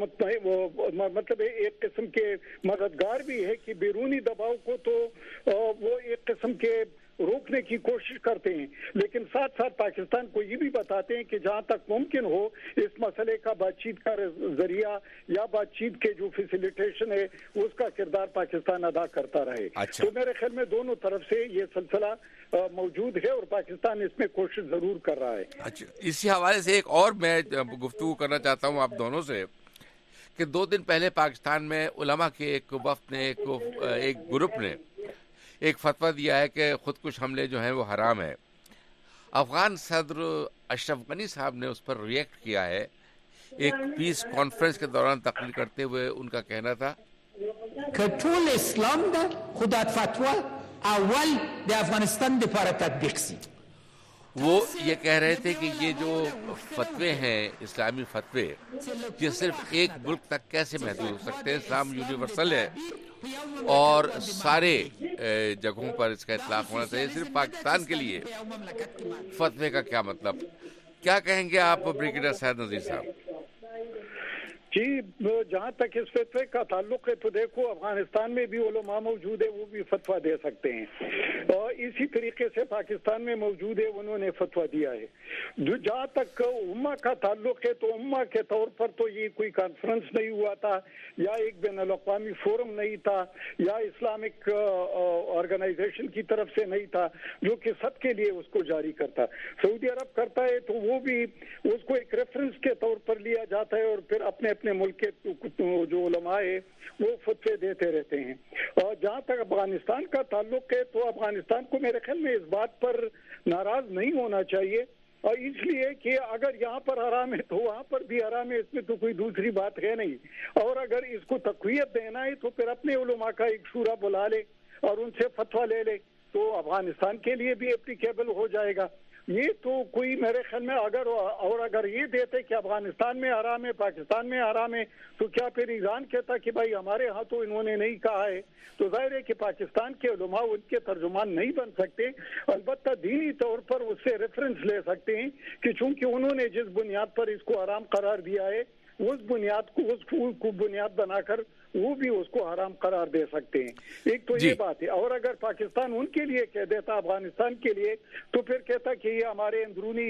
मतलब एक किस्म के मददगार भी है कि बैरूनी दबाव को तो वो एक किस्म के रोकने की कोशिश करते हैं, लेकिन साथ साथ पाकिस्तान को ये भी बताते हैं कि जहां तक मुमकिन हो इस मसले का बातचीत का जरिया या बातचीत के जो फैसिलिटेशन है उसका किरदार पाकिस्तान अदा करता रहे। अच्छा। तो मेरे ख्याल में दोनों तरफ से ये सिलसिला मौजूद है और पाकिस्तान इसमें कोशिश जरूर कर रहा है। अच्छा, इसी हवाले से एक और मैं गुफ्तगू करना चाहता हूँ आप दोनों से कि दो दिन पहले पाकिस्तान में उलमा के एक वफ्द ने एक, एक ग्रुप ने एक फतवा दिया है कि खुदकुश हमले जो हैं वो हराम है। अफगान सदर अशरफ गनी साहब ने उस पर रिएक्ट किया है, एक पीस कॉन्फ्रेंस के दौरान तकरीर करते हुए उनका कहना था कि टोल इस्लाम दा खुदा फतवा अव्वल दे अफगानिस्तान दे पारा तत्बीक सी। वो ये कह रहे थे कि ये जो फतवे हैं इस्लामी फतवे ये सिर्फ एक मुल्क तक कैसे महदूद हो सकते हैं, इस्लाम यूनिवर्सल है और सारे जगहों पर इसका इतलाक होना चाहिए, सिर्फ पाकिस्तान के लिए फतवे का क्या मतलब? क्या कहेंगे आप ब्रिगेडियर साहब नज़ीर साहब? جی جہاں تک اس فتوے کا تعلق ہے تو دیکھو افغانستان میں بھی علماء موجود ہے, وہ بھی فتویٰ دے سکتے ہیں, اور اسی طریقے سے پاکستان میں موجود ہے, انہوں نے فتویٰ دیا ہے. جہاں تک امہ کا تعلق ہے تو امہ کے طور پر تو یہ کوئی کانفرنس نہیں ہوا تھا, یا ایک بین الاقوامی فورم نہیں تھا, یا اسلامک آرگنائزیشن کی طرف سے نہیں تھا جو کہ سب کے لیے اس کو جاری کرتا. سعودی عرب کرتا ہے تو وہ بھی اس کو ایک ریفرنس کے طور پر لیا جاتا ہے, اور پھر اپنے اپنے ملک کے جو علماء ہے وہ فتوے دیتے رہتے ہیں. اور جہاں تک افغانستان کا تعلق ہے تو افغانستان کو میرے خیال میں اس بات پر ناراض نہیں ہونا چاہیے, اور اس لیے کہ اگر یہاں پر حرام ہے تو وہاں پر بھی حرام ہے, اس میں تو کوئی دوسری بات ہے نہیں. اور اگر اس کو تقویت دینا ہے تو پھر اپنے علماء کا ایک شورا بلا لے اور ان سے فتویٰ لے لے, تو افغانستان کے لیے بھی اپلیکیبل ہو جائے گا. یہ تو کوئی میرے خیال میں اگر اور اگر یہ دیتے کہ افغانستان میں حرام ہے, پاکستان میں حرام ہے, تو کیا پھر ایران کہتا کہ بھائی ہمارے ہاں تو انہوں نے نہیں کہا ہے؟ تو ظاہر ہے کہ پاکستان کے علماء ان کے ترجمان نہیں بن سکتے, البتہ دینی طور پر اس سے ریفرنس لے سکتے ہیں کہ چونکہ انہوں نے جس بنیاد پر اس کو حرام قرار دیا ہے اس بنیاد کو اس کو بنیاد بنا کر وہ بھی اس کو حرام قرار دے سکتے ہیں. ایک تو یہ بات ہے. اور اگر پاکستان ان کے لیے کہہ دیتا افغانستان کے لیے تو پھر کہتا کہ یہ ہمارے اندرونی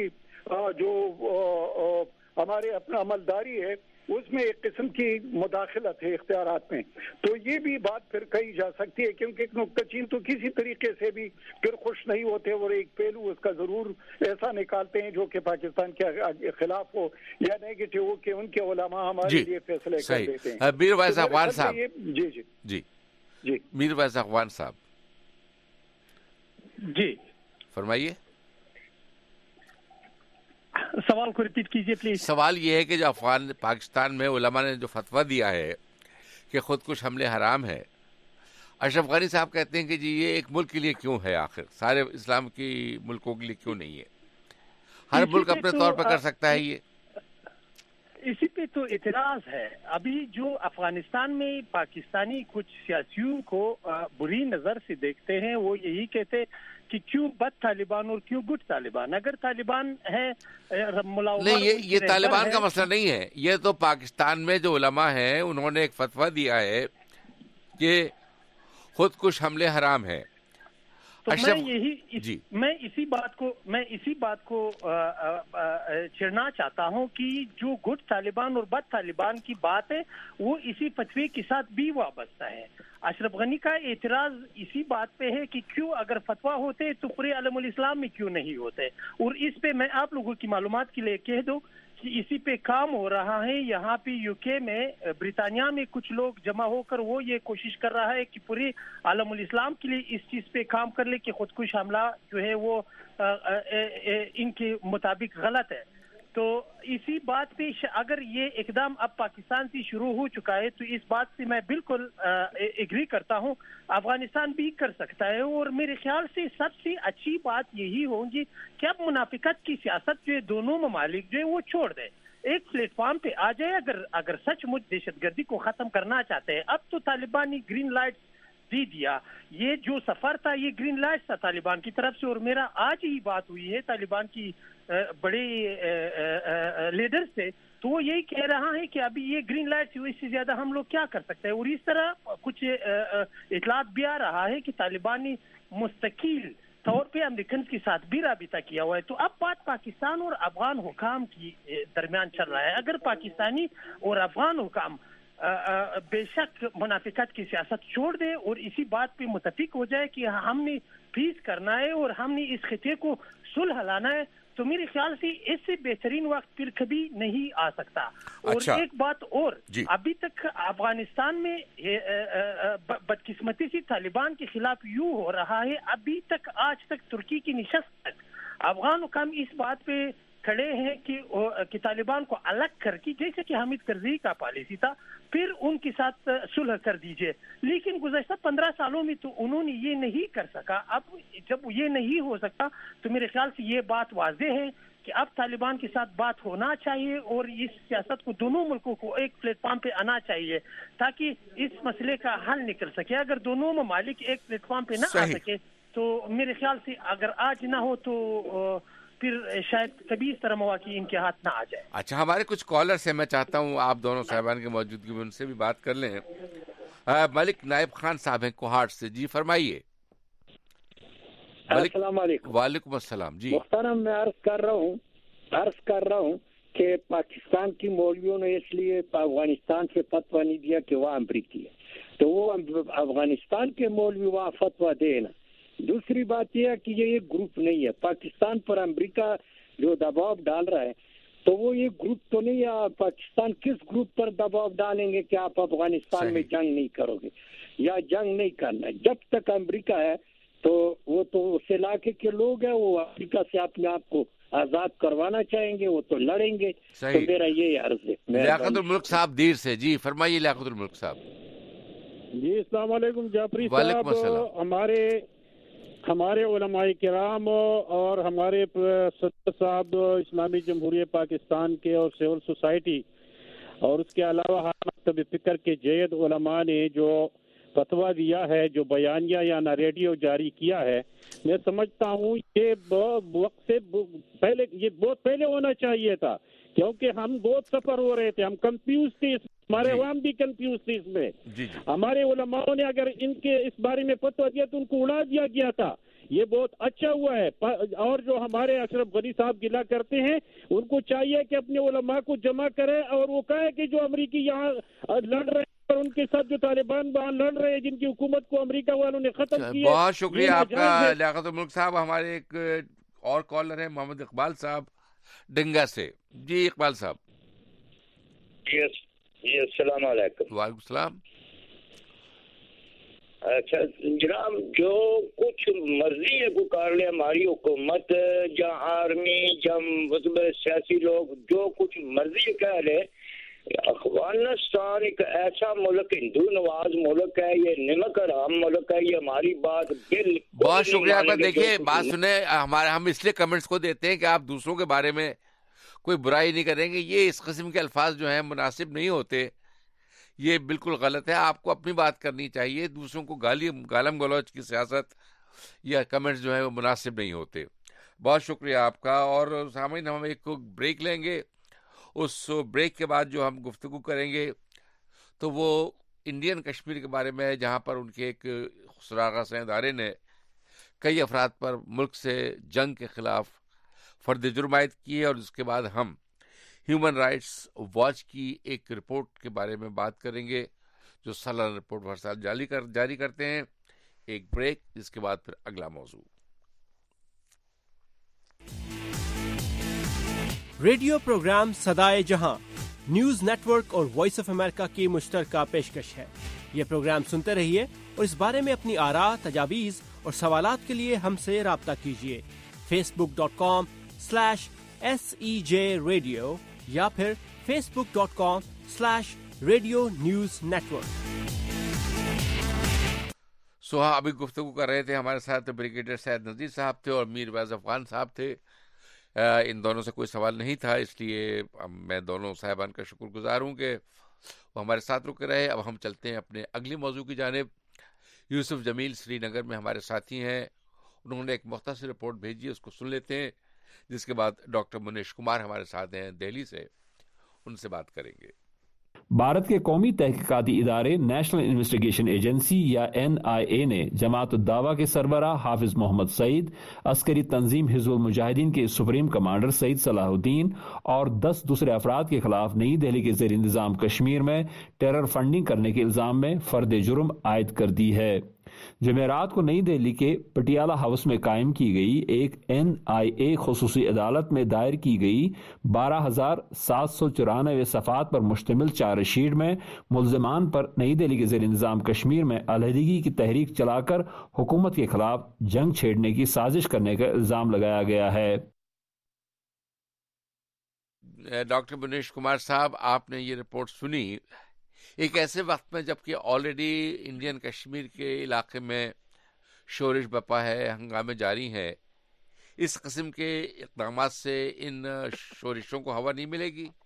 جو ہمارے اپنا عملداری ہے اس میں ایک قسم کی مداخلت ہے اختیارات میں, تو یہ بھی بات پھر کہی جا سکتی ہے, کیونکہ ایک نکتہ چین تو کسی طریقے سے بھی پھر خوش نہیں ہوتے اور ایک پہلو اس کا ضرور ایسا نکالتے ہیں جو کہ پاکستان کے خلاف ہو یا نیگیٹو ہو کہ ان کے علماء ہمارے لیے فیصلے کر دیتے ہیں. میر ویس افغان صاحب, جی جی جی جی میر ویس افغان صاحب جی فرمائیے. سوال کو ریپیٹ کیجیے پلیز. سوال یہ ہے کہ جو افغان پاکستان میں علماء نے جو فتویٰ دیا ہے کہ خودکش حملے حرام ہے, اشرف غنی صاحب کہتے ہیں کہ جی یہ ایک ملک کے لیے کیوں ہے, آخر سارے اسلام کی ملکوں کے لیے کیوں نہیں ہے؟ ہر ملک اپنے طور پر کر سکتا ہے. یہ اسی پہ تو اعتراض ہے. ابھی جو افغانستان میں پاکستانی کچھ سیاسیوں کو بری نظر سے دیکھتے ہیں وہ یہی کہتے کہ کیوں بد طالبان اور کیوں گڈ طالبان. اگر طالبان ہے نہیں, یہ یہ طالبان کا مسئلہ نہیں ہے, یہ تو پاکستان میں جو علماء ہیں انہوں نے ایک فتویٰ دیا ہے کہ خودکش حملے حرام ہے. تو میں یہی جی میں اسی بات کو میں اسی بات کو چھیڑنا چاہتا ہوں کہ جو گڈ طالبان اور بد طالبان کی بات ہے وہ اسی فتوی کے ساتھ بھی وابستہ ہے. اشرف غنی کا اعتراض اسی بات پہ ہے کہ کیوں اگر فتویٰ ہوتے تو پورے عالم الاسلام میں کیوں نہیں ہوتے. اور اس پہ میں آپ لوگوں کی معلومات کے لیے کہہ دوں کہ اسی پہ کام ہو رہا ہے. یہاں پہ یو کے میں برطانیہ میں کچھ لوگ جمع ہو کر وہ یہ کوشش کر رہا ہے کہ پورے عالم الاسلام کے لیے اس چیز پہ کام کر لے کہ خودکش حملہ جو ہے وہ ان کے مطابق غلط ہے. تو اسی بات پہ اگر یہ اقدام اب پاکستان سے شروع ہو چکا ہے تو اس بات سے میں بالکل ایگری کرتا ہوں, افغانستان بھی کر سکتا ہے. اور میرے خیال سے سب سے اچھی بات یہی ہوگی کہ اب منافقت کی سیاست جو ہے دونوں ممالک جو ہے وہ چھوڑ دے, ایک پلیٹ فارم پہ آ جائے. اگر اگر سچ مچ دہشت گردی کو ختم کرنا چاہتے ہیں, اب تو طالبان نے گرین لائٹ دی دیا, یہ جو سفر تھا یہ گرین لائٹ تھا طالبان کی طرف سے. اور میرا آج ہی بات ہوئی ہے طالبان کی بڑے لیڈر سے, تو وہ یہی کہہ رہا ہے کہ ابھی یہ گرین لائٹ اس سے زیادہ ہم لوگ کیا کر سکتے ہیں. اور اس طرح کچھ اطلاعات بھی آ رہا ہے کہ طالبان نے مستقل طور پہ امریکن کے ساتھ بھی رابطہ کیا ہوا ہے. تو اب بات پاکستان اور افغان حکام کی درمیان چل رہا ہے. اگر پاکستانی اور افغان حکام بے شک منافقت کی سیاست چھوڑ دے اور اسی بات پہ متفق ہو جائے کہ ہم نے پیس کرنا ہے اور ہم نے اس خطے کو صلح لانا ہے, تو میرے خیال سے اس سے بہترین وقت پھر کبھی نہیں آ سکتا. اور اچھا. ایک بات اور جی. ابھی تک افغانستان میں بدقسمتی سے طالبان کے خلاف یوں ہو رہا ہے, ابھی تک آج تک ترکی کی نشست تک افغان حکام اس بات پہ کھڑے ہیں کہ, کہ طالبان کو الگ کر کے جیسے کہ حامد کرزئی کا پالیسی تھا پھر ان کے ساتھ صلح کر دیجئے. لیکن گزشتہ پندرہ سالوں میں تو انہوں نے یہ نہیں کر سکا. اب جب یہ نہیں ہو سکتا تو میرے خیال سے یہ بات واضح ہے کہ اب طالبان کے ساتھ بات ہونا چاہیے اور اس سیاست کو دونوں ملکوں کو ایک پلیٹ فارم پہ آنا چاہیے تاکہ اس مسئلے کا حل نکل سکے. اگر دونوں ممالک ایک پلیٹ فارم پہ نہ آ سکے تو میرے خیال سے اگر آج نہ ہو تو پھر شاید کبھی اس طرح مواقع ان کے ہاتھ نہ آ جائے. اچھا، ہمارے کچھ کالرس ہیں، میں چاہتا ہوں آپ دونوں صاحبان کی موجودگی میں ان سے بھی بات کر لیں. ملک نائب خان صاحب ہیں کوہاٹ سے. جی فرمائیے. السلام علیکم. وعلیکم السلام. جی محترم، میں عرض کر رہا ہوں عرض کر رہا ہوں کہ پاکستان کی مولویوں نے اس لیے افغانستان سے فتویٰ نہیں دیا کہ وہ امریکی ہے، تو وہ افغانستان کے مولوی وہاں فتویٰ دے نا. دوسری بات یہ ہے کہ یہ ایک گروپ نہیں ہے. پاکستان پر امریکہ جو دباؤ ڈال رہا ہے تو وہ یہ گروپ تو نہیں ہے. پاکستان کس گروپ پر دباؤ ڈالیں گے کہ آپ افغانستان میں جنگ نہیں کرو گے یا جنگ نہیں کرنا؟ جب تک امریکہ ہے تو وہ تو اس علاقے کے لوگ ہیں، وہ امریکہ سے اپنے آپ کو آزاد کروانا چاہیں گے، وہ تو لڑیں گے. تو میرا یہ عرض ہے. لیاقت الملک صاحب دیر سے. جی فرمائیے لیاقت الملک صاحب. جی السلام علیکم جعفری وعلیکم صاحب. السلام. ہمارے ہمارے علماء کرام اور ہمارے صدر صاحب اسلامی جمہوریہ پاکستان کے اور سول سوسائٹی اور اس کے علاوہ مکتب فکر کے جید علماء نے جو فتویٰ دیا ہے، جو بیانیہ یا نریٹیو جاری کیا ہے، میں سمجھتا ہوں یہ وقت سے پہلے یہ بہت پہلے ہونا چاہیے تھا، کیونکہ ہم بہت سفر ہو رہے تھے، ہم کنفیوز تھے، ہمارے عوام بھی کنفیوز تھے اس میں. ہمارے علماء نے اگر ان کے اس بارے میں فتویٰ دیا تو ان کو اڑا دیا گیا تھا. یہ بہت اچھا ہوا ہے. اور جو ہمارے اشرف غنی صاحب گلا کرتے ہیں، ان کو چاہیے کہ اپنے علماء کو جمع کرے اور وہ کہے کہ جو امریکی یہاں لڑ رہے ہیں اور ان کے ساتھ جو طالبان وہاں لڑ رہے ہیں، جن کی حکومت کو امریکہ والوں نے ختم کیا. بہت شکریہ آپ کا لیاقت الملک صاحب. ہمارے ایک اور کالر ہیں محمد اقبال صاحب ڈنگا سے. جی اقبال صاحب. جی السلام علیکم. وعلیکم السلام. اچھا جناب، جو کچھ مرضی ہے کو کر لے ہماری حکومت یا آرمی یا سیاسی لوگ جو کچھ مرضی کہہ لے، افغانستان ایک ایسا ملک، ہندو نواز ملک ہے، یہ نمک حرام ملک ہے، یہ ہماری بات بالکل. بہت شکریہ آپ کا. دیکھیے بات سنیں، ہمارے ہم اس لیے کمنٹس کو دیتے ہیں کہ آپ دوسروں کے بارے میں کوئی برائی نہیں کریں گے. یہ اس قسم کے الفاظ جو ہیں مناسب نہیں ہوتے، یہ بالکل غلط ہے. آپ کو اپنی بات کرنی چاہیے. دوسروں کو گالی گالم گلوچ کی سیاست یا کمنٹس جو ہیں وہ مناسب نہیں ہوتے. بہت شکریہ آپ کا. اور سامعین، ہم ایک بریک لیں گے. اس بریک کے بعد جو ہم گفتگو کریں گے تو وہ انڈین کشمیر کے بارے میں، جہاں پر ان کے ایک خسراغا سے ادارے نے کئی افراد پر ملک سے جنگ کے خلاف فرد جرم عائد کی ہے، اور اس کے بعد ہم ہیومن رائٹس واچ کی ایک رپورٹ کے بارے میں بات کریں گے جو سالانہ رپورٹ ہر سال جاری کر جاری کرتے ہیں. ایک بریک، جس کے بعد پھر اگلا موضوع. ریڈیو پروگرام صدائے جہاں نیوز نیٹ ورک اور وائس آف امریکہ کی مشترکہ پیشکش ہے. یہ پروگرام سنتے رہیے اور اس بارے میں اپنی آراء، تجاویز اور سوالات کے لیے ہم سے رابطہ کیجیے. Facebook dot com slash S E J radio یا پھر Facebook dot com slash radio news network. So ہاں، ابھی گفتگو کر رہے تھے. ہمارے ساتھ بریگیڈیئر سید نذیر صاحب تھے اور میر ویز افغان صاحب تھے. ان دونوں سے کوئی سوال نہیں تھا، اس لیے میں دونوں صاحبان کا شکر گزار ہوں کہ وہ ہمارے ساتھ رکے رہے. اب ہم چلتے ہیں اپنے اگلی موضوع کی جانب. یوسف جمیل سری نگر میں ہمارے ساتھی ہیں. انہوں نے ایک مختصر رپورٹ بھیجی ہے، اس کو سن لیتے ہیں، جس کے بعد ڈاکٹر منیش کمار ہمارے ساتھ ہیں دہلی سے، ان سے بات کریں گے. بھارت کے قومی تحقیقاتی ادارے نیشنل انویسٹیگیشن ایجنسی یا این آئی اے نے جماعت الدعوہ کے سربراہ حافظ محمد سعید، عسکری تنظیم حزب المجاہدین کے سپریم کمانڈر سعید صلاح الدین اور دس دوسرے افراد کے خلاف نئی دہلی کے زیر انتظام کشمیر میں ٹیرر فنڈنگ کرنے کے الزام میں فرد جرم عائد کر دی ہے. جمعرات کو نئی دہلی کے پٹیالہ ہاؤس میں قائم کی گئی ایک این آئی اے خصوصی عدالت میں دائر کی گئی بارہ ہزار سات سو چورانوے صفحات پر مشتمل چارج شیٹ میں ملزمان پر نئی دہلی کے زیر انتظام کشمیر میں علیحدگی کی تحریک چلا کر حکومت کے خلاف جنگ چھیڑنے کی سازش کرنے کا الزام لگایا گیا ہے. ڈاکٹر منیش کمار صاحب، آپ نے یہ رپورٹ سنی ایک ایسے وقت میں جبکہ آلریڈی انڈین کشمیر کے علاقے میں شورش بپا ہے، ہنگامے جاری ہیں. اس قسم کے اقدامات سے ان شورشوں کو ہوا نہیں ملے گی؟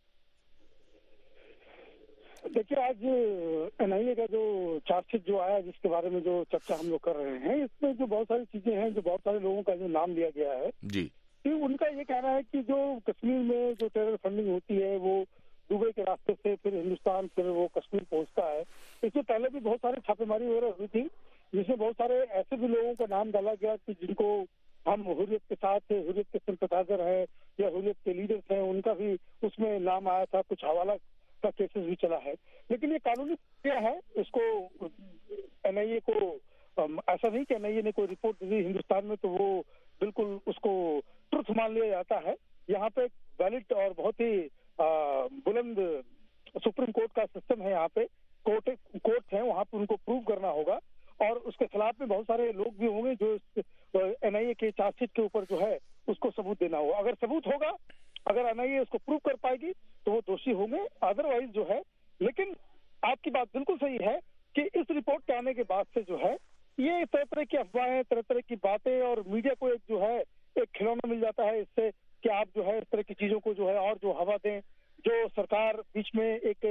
دیکھیے، آج این آئی اے کا جو چارج شیٹ جو آیا، جس کے بارے میں جو چرچا ہم لوگ کر رہے ہیں، اس میں جو بہت ساری چیزیں ہیں، جو بہت سارے لوگوں کا جو نام لیا گیا ہے، جی کہ ان کا یہ کہنا ہے کہ جو کشمیر میں جو ٹیرر فنڈنگ ہوتی ہے وہ دبئی کے راستے سے پھر ہندوستان پھر وہ کشمیر پہنچتا ہے. اس سے پہلے بھی بہت سارے چھاپے ماری وغیرہ ہوئی تھی جس میں بہت سارے ایسے بھی لوگوں کا نام ڈالا گیا کہ جن کو ہم حریت کے ساتھ حریت کے سمپتائزر ہیں یا حریت کے لیڈرز ہیں, ان کا بھی اس میں نام آیا تھا, کچھ حوالہ کا کیسز بھی چلا ہے. لیکن یہ قانونی کیا ہے, اس کو این آئی اے کو ایسا نہیں کہ این آئی اے نے کوئی رپورٹ دی ہندوستان میں تو وہ بالکل اس کو ٹروتھ مان لیا جاتا ہے. یہاں پہ ویلڈ اور بہت ہی بلند سپریم کورٹ کا سسٹم ہے. یہاں پہ کورٹ کورٹ ہیں, وہاں پہ ان کو پروو کرنا ہوگا اور اس کے خلاف میں بہت سارے لوگ بھی ہوں گے جو این آئی اے کے چارج شیٹ کے اوپر جو ہے اس کو ثبوت دینا ہوگا. اگر ثبوت ہوگا, اگر این آئی اے اس کو پروو کر پائے گی تو وہ دوشی ہوں گے, ادروائز جو ہے. لیکن آپ کی بات بالکل صحیح ہے کہ اس رپورٹ کے آنے کے بعد سے جو ہے یہ طرح طرح کی افواہیں, طرح طرح کی باتیں, اور میڈیا کو ایک جو ہے ایک کھلونا مل جاتا ہے اس سے کہ آپ جو ہے اس طرح کی چیزوں کو جو ہے اور جو ہوا دیں. جو سرکار بیچ میں ایک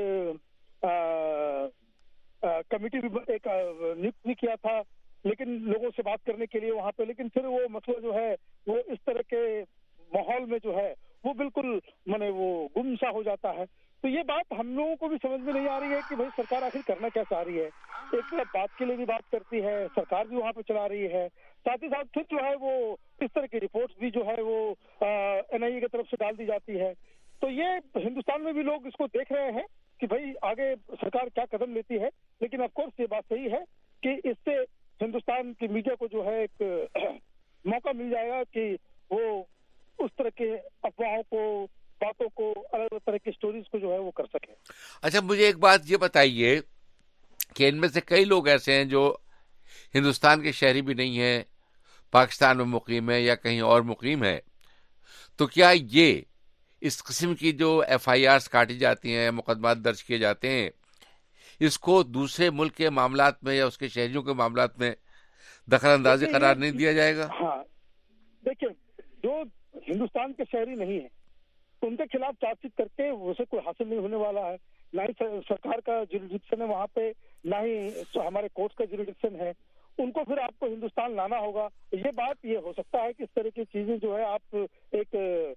کمیٹی بھی ایک نयुक्त بھی کیا تھا لیکن لوگوں سے بات کرنے کے لیے وہاں پہ, لیکن پھر وہ مسئلہ جو ہے وہ اس طرح کے ماحول میں جو ہے وہ بالکل منے وہ گم سا ہو جاتا ہے. تو یہ بات ہم لوگوں کو بھی سمجھ میں نہیں آ رہی ہے کہ بھائی سرکار آخر کرنا کیا چاہ رہی ہے. ایک طرف بات کے لیے بھی بات کرتی ہے, سرکار بھی وہاں پہ چلا رہی ہے, ساتھ ہی ساتھ پھر جو ہے وہ اس طرح کی رپورٹس بھی جو ہے وہ این آئی اے کی طرف سے ڈال دی جاتی ہے. تو یہ ہندوستان میں بھی لوگ اس کو دیکھ رہے ہیں کہ بھائی آگے سرکار کیا قدم لیتی ہے. لیکن آف کورس یہ بات صحیح ہے کہ اس سے ہندوستان کی میڈیا کو جو ہے ایک موقع مل جائے گا کہ وہ اس طرح کے افواہوں کو, باتوں کو, الگ الگ طرح کی سٹوریز کو جو ہے وہ کر سکے. اچھا, مجھے ایک بات یہ بتائیے کہ ان میں سے کئی لوگ ایسے ہیں جو ہندوستان کے شہری بھی نہیں ہیں, پاکستان میں مقیم ہیں یا کہیں اور مقیم ہیں, تو کیا یہ اس قسم کی جو ایف آئی آرز کاٹی جاتی ہیں, مقدمات درج کیے جاتے ہیں, اس کو دوسرے ملک کے معاملات میں یا اس کے شہریوں کے معاملات میں دخل اندازی قرار نہیں دیا جائے گا؟ ہاں دیکھیں, جو ہندوستان کے شہری نہیں ہیں ان کے خلاف چارج شیٹ کر کے اسے کوئی حاصل نہیں ہونے والا ہے. نہ ہی سرکار کا جوریڈکشن ہے وہاں پہ, نہ ہی ہمارے کورٹ کا جوریڈکشن ہے. ان کو پھر آپ کو ہندوستان لانا ہوگا. یہ بات یہ ہو سکتا ہے کہ اس طرح کی چیزیں جو ہے آپ ایک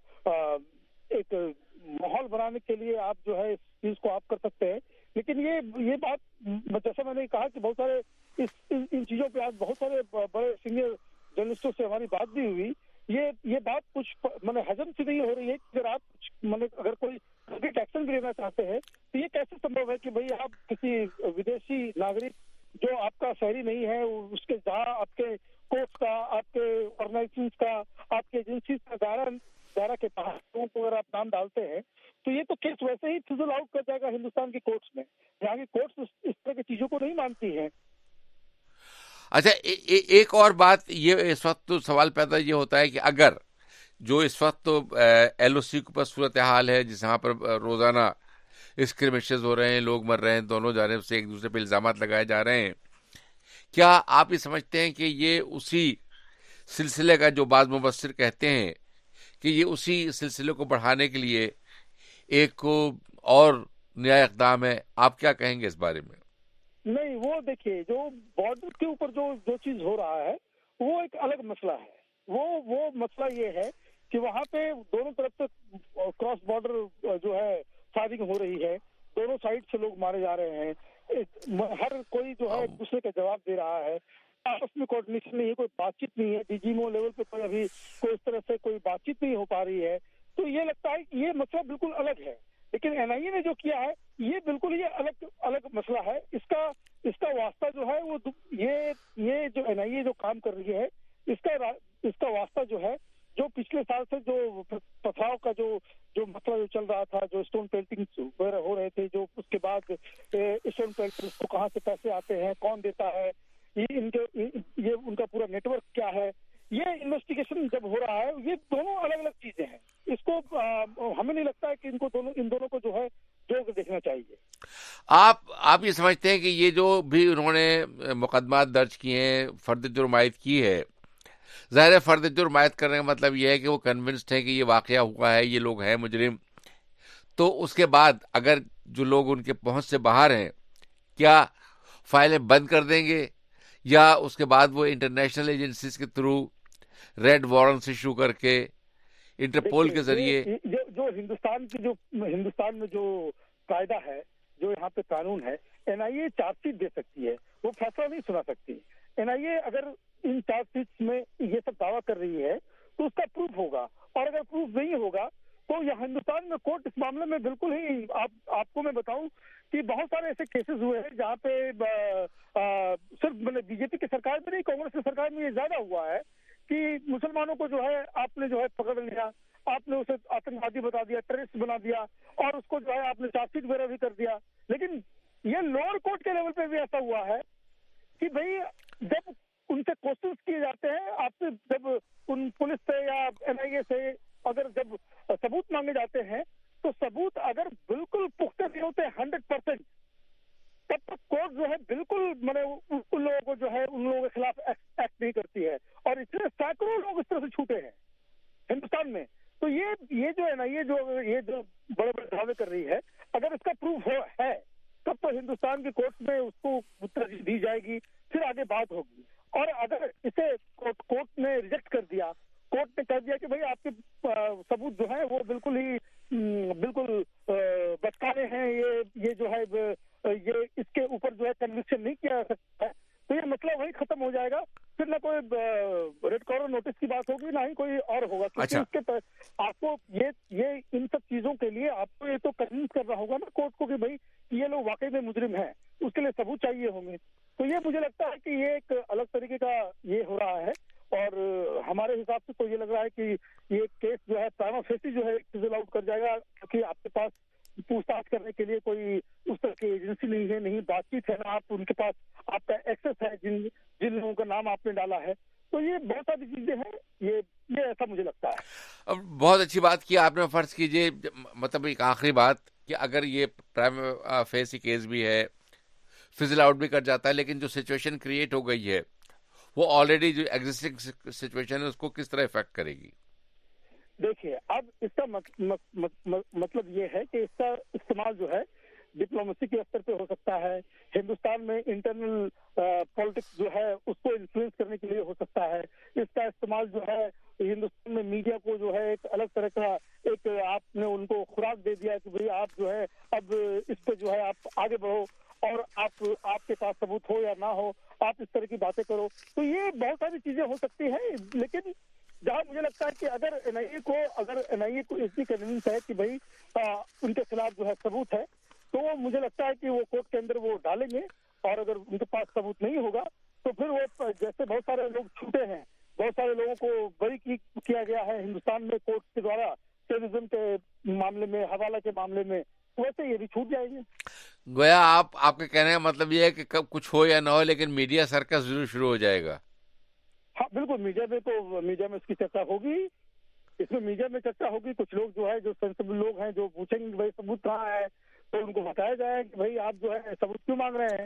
ایک ماحول بنانے کے لیے آپ جو ہے اس چیز کو آپ کر سکتے ہیں. لیکن یہ یہ بات جیسا میں نے کہا کہ بہت سارے اس ان چیزوں پہ آج بہت سارے بڑے سینئر جرنلسٹوں سے ہماری بات بھی ہوئی. یہ یہ بات کچھ میں ہضم سی نہیں ہو رہی ہے کہ اگر آپ میں اگر کوئی ٹارگیٹ ایکشن بھی لینا چاہتے ہیں تو یہ کیسے سمبھو ہے کہ بھئی آپ کسی ودیشی ناگرک جو آپ کا شہری نہیں ہے اس کے جہاں آپ کے کورٹس کا, آپ کے آرگنائزیشنز کا, آپ کے ایجنسیز کا دائرہ دائرہ کے باہر کو اگر آپ نام ڈالتے ہیں تو یہ تو کیس ویسے ہی فزل آؤٹ کر جائے گا ہندوستان کی کورٹس میں. یہاں کی کورٹس اس طرح کی چیزوں کو نہیں مانتی ہیں. اچھا, ایک اور بات یہ اس وقت تو سوال پیدا یہ ہوتا ہے کہ اگر جو اس وقت تو ایل او سی کے پاس صورتحال ہے جس یہاں پر روزانہ اسکرمشز ہو رہے ہیں, لوگ مر رہے ہیں, دونوں جانب سے ایک دوسرے پہ الزامات لگائے جا رہے ہیں, کیا آپ یہ سمجھتے ہیں کہ یہ اسی سلسلے کا جو بعض مبصر کہتے ہیں کہ یہ اسی سلسلے کو بڑھانے کے لیے ایک اور نیا اقدام ہے؟ آپ کیا کہیں گے اس بارے میں؟ نہیں, وہ دیکھیے جو بارڈر کے اوپر جو جو چیز ہو رہا ہے وہ ایک الگ مسئلہ ہے. وہ وہ مسئلہ یہ ہے کہ وہاں پہ دونوں طرف سے کراس بارڈر جو ہے فائرنگ ہو رہی ہے, دونوں سائڈ سے لوگ مارے جا رہے ہیں, ہر کوئی جو ہے ایک دوسرے کا جواب دے رہا ہے, آپس میں کوآرڈینیشن نہیں ہے, کوئی بات چیت نہیں ہے, ڈی جی مو لیول پہ کوئی ابھی کوئی اس طرح سے کوئی بات چیت نہیں ہو پا رہی ہے. تو یہ لگتا ہے کہ یہ مسئلہ بالکل الگ ہے. لیکن این آئی اے نے جو کیا ہے یہ بالکل یہ الگ الگ مسئلہ ہے. اس کا اس کا واسطہ جو ہے وہ یہ یہ جو این آئی اے جو کام کر رہی ہے اس کا اس کا واسطہ جو ہے جو پچھلے سال سے جو پتھراؤ کا جو جو مسئلہ جو چل رہا تھا, جو اسٹون پیلٹنگ وغیرہ ہو رہے تھے, جو اس کے بعد اسٹون پیلٹرز کو کہاں سے پیسے آتے ہیں, کون دیتا ہے, یہ ان کے یہ ان کا پورا نیٹ ورک کیا ہے, یہ انویسٹیگیشن جب ہو رہا ہے یہ دونوں الگ الگ چیزیں ہیں. اس کو ہمیں نہیں لگتا ہے کہ ان کو دونوں ان دونوں کو جو ہے جوڑ کے دیکھنا چاہیے. آپ آپ یہ سمجھتے ہیں کہ یہ جو بھی انہوں نے مقدمات درج کیے ہیں, فرد جرمائد کی ہے, ظاہر فرد جرمائد کرنے کا مطلب یہ ہے کہ وہ کنونسڈ ہے کہ یہ واقعہ ہوا ہے, یہ لوگ ہیں مجرم. تو اس کے بعد اگر جو لوگ ان کے پہنچ سے باہر ہیں کیا فائلیں بند کر دیں گے, یا اس کے بعد وہ انٹرنیشنل ایجنسیز کے تھرو ریڈ وارنٹس ایشو کر کے انٹرپول کے ذریعے جو جو ہندوستان کی جو ہندوستان میں جو قاعدہ ہے، جو یہاں پہ قانون ہے، N I A charge sheet دے سکتی ہے، وہ فیصلہ نہیں سنا سکتی. این آئی اے اگر ان چارج شیٹ میں یہ سب دعویٰ کر رہی ہے تو اس کا پروف ہوگا، اور اگر پروف نہیں ہوگا تو یہ ہندوستان میں کورٹ اس معاملے میں بالکل ہی، آپ آپ کو میں بتاؤں کہ بہت سارے ایسے کیسز ہوئے ہیں جہاں پہ صرف بی جے پی کی سرکار میں نہیں، کانگریس کی سرکار میں یہ زیادہ ہوا ہے کہ مسلمانوں کو جو ہے آپ نے جو ہے پکڑ لیا، آپ نے اسے آتنکوادی بتا دیا، ٹیررسٹ بنا دیا، اور اس کو جو ہے آپ نے چارج شیٹ وغیرہ بھی کر دیا. لیکن یہ لوور کورٹ کے لیول پہ بھی ایسا ہوا ہے کہ بھئی جب ان سے کوشچنس کیے جاتے ہیں، آپ سے جب ان پولیس سے یا این آئی اے سے اگر جب ثبوت مانگے جاتے ہیں تو ثبوت اگر بالکل پختہ نہیں ہوتے ہنڈریڈ پرسینٹ، تب تک کورٹ جو ہے بالکل میں ان لوگوں کو جو ہے ان لوگوں کے خلاف ایکٹ نہیں کرتی ہے. اور اتنے سینکڑوں لوگ اس طرح سے چھوٹے ہیں ہندوستان میں. تو یہ یہ جو ہے نا، یہ جو یہ جو بڑے بڑے دعوے کر رہی ہے، اگر اس کا پروف ہے تب تو ہندوستان کی کورٹ میں اس کو ترجیح دی جائے گی، پھر آگے بات ہوگی. اور اگر اسے کورٹ نے ریجیکٹ کر دیا، کورٹ نے کہہ دیا کہ بھئی آپ کے ثبوت جو ہیں وہ بالکل ہی بالکل بچکانے ہیں، یہ یہ جو ہے یہ اس کے اوپر جو ہے کنوکشن نہیں کیا جا سکتا ہے، تو یہ مسئلہ وہی ختم ہو جائے گا. پھر نہ کوئی ریڈ کارنر نوٹس کی بات ہوگی، نہ ہی کوئی اور ہوگا. کیونکہ اس کے آپ کو یہ یہ ان سب چیزوں کے لیے آپ کو یہ تو کنوینس کرنا ہوگا نا کورٹ کو کہ بھائی یہ لوگ واقعی میں مجرم ہیں، اس کے لیے ثبوت چاہیے ہوں گے. تو یہ مجھے لگتا ہے کہ یہ ایک الگ طریقے کا یہ ہو رہا ہے، اور ہمارے حساب سے تو یہ لگ رہا ہے کہ یہ کیس جو ہے پرائما فیسی جو ہے سیزل آؤٹ کر جائے گا، کیونکہ آپ کے پاس پوچھ تاچھ کرنے کے لیے کوئی اس طرح کی ایجنسی نہیں ہے، نہیں بات چیت ہے، نہ آپ ان کے پاس آپ کا ایکسس ہے جن جن لوگوں کا نام آپ نے ڈالا ہے. تو یہ بہت ساری چیزیں ہیں، یہ یہ ایسا مجھے لگتا ہے. بہت اچھی بات کی آپ نے. فرض کیجئے مطلب ایک آخری بات کہ اگر یہ پرائم فیسی کیس بھی ہے، فزل آؤٹ بھی کر جاتا ہے، لیکن جو سچویشن کریٹ ہو گئی ہے وہ آلریڈی جو ایگزسٹنگ سچویشن ہے اس کو کس طرح افیکٹ کرے گی؟ دیکھیے اب اس کا مطلب یہ ہے کہ اس کا استعمال جو ہے ڈپلومیسی کے استر پہ ہو سکتا ہے، ہندوستان میں انٹرنل پالیٹکس جو ہے اس کو انفلوئنس کرنے کے لیے ہو سکتا ہے. اس کا استعمال جو ہے ہندوستان میں میڈیا کو جو ہے ایک الگ طرح کا ایک آپ نے ان کو خوراک دے دیا کہ بھئی آپ جو ہے اب اس پہ جو ہے آپ آگے بڑھو، اور آپ آپ کے پاس ثبوت ہو یا نہ ہو آپ اس طرح کی باتیں کرو. تو یہ بہت ساری چیزیں ہو سکتی ہیں. لیکن جہاں مجھے لگتا ہے کہ اگر این آئی اے کو اگر این آئی اے کو اتنی کنوینس ہے کہ بھائی ان کے خلاف جو ہے ثبوت ہے، تو مجھے لگتا ہے کہ وہ کورٹ کے اندر وہ ڈالیں گے. اور اگر ان کے پاس ثبوت نہیں ہوگا تو پھر وہ جیسے بہت سارے لوگ چھوٹے ہیں، بہت سارے لوگوں کو بری کیا گیا ہے ہندوستان میں کورٹ کے دوارا ٹیررزم کے معاملے میں، حوالہ کے معاملے میں، ویسے یہ بھی چھوٹ جائیں گے. گویا آپ آپ کے کہنے کا مطلب یہ ہے کہ کب کچھ ہو یا نہ ہو لیکن میڈیا سرکس ضرور شروع ہو جائے گا. ہاں بالکل، میڈیا میں تو میڈیا میں اس کی چرچا ہوگی، اس میں میڈیا میں چرچا ہوگی. کچھ لوگ جو ہے جو سینسیبل لوگ ہیں جو پوچھیں گے بھائی ثبوت کہاں ہے، تو ان کو بتایا جائے کہ بھائی آپ جو ہے ثبوت کیوں مانگ رہے ہیں.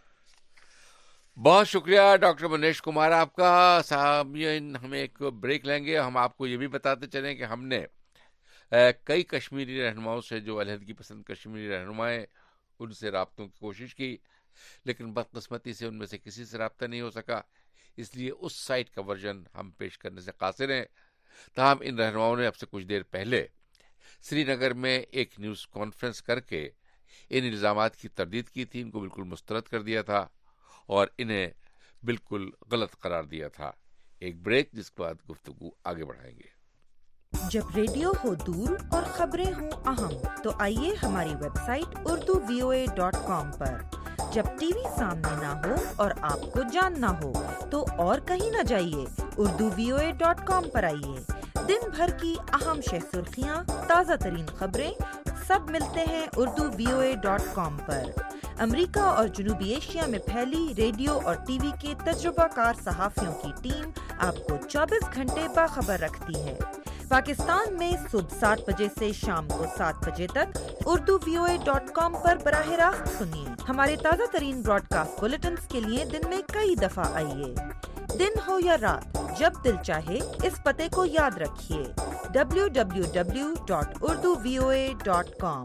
بہت شکریہ ڈاکٹر منیش کمار آپ کا. سامعین ہم ایک بریک لیں گے. ہم آپ کو یہ بھی بتاتے چلیں کہ ہم نے کئی کشمیری رہنماؤں سے جو علیحدگی پسند کشمیری رہنما ہیں ان سے رابطوں کی کوشش کی، لیکن بدقسمتی سے ان میں سے کسی سے رابطہ نہیں ہو سکا، اس لیے اس سائٹ کا ورژن ہم پیش کرنے سے قاصر ہیں. تاہم ان رہنماؤں نے اب سے کچھ دیر پہلے سری نگر میں ایک نیوز کانفرنس کر کے ان الزامات کی تردید کی تھی، ان کو بالکل مسترد کر دیا تھا اور انہیں بالکل غلط قرار دیا تھا. ایک بریک جس کے بعد گفتگو آگے بڑھائیں گے. جب ریڈیو ہو دور اور خبریں ہوں اہم تو آئیے ہماری website Urdu V O A dot com پر. جب ٹی وی سامنے نہ ہو اور آپ کو جاننا ہو تو اور کہیں نہ جائیے، Urdu V O A dot com پر آئیے. دن بھر کی اہم شہ سرخیاں، تازہ ترین خبریں سب ملتے ہیں Urdu V O A dot com پر. امریکہ اور جنوبی ایشیا میں پھیلی ریڈیو اور ٹی وی کے تجربہ کار صحافیوں کی ٹیم آپ کو چوبیس گھنٹے باخبر رکھتی ہے. پاکستان میں صبح سات بجے سے شام کو سات بجے تک Urdu V O A dot com پر براہ راست سنیے. ہمارے تازہ ترین براڈ کاسٹ بلیٹنز کے لیے دن میں کئی دفعہ آئیے. دن ہو یا رات، جب دل چاہے اس پتے کو یاد رکھیے، W W W dot Urdu V O A dot com.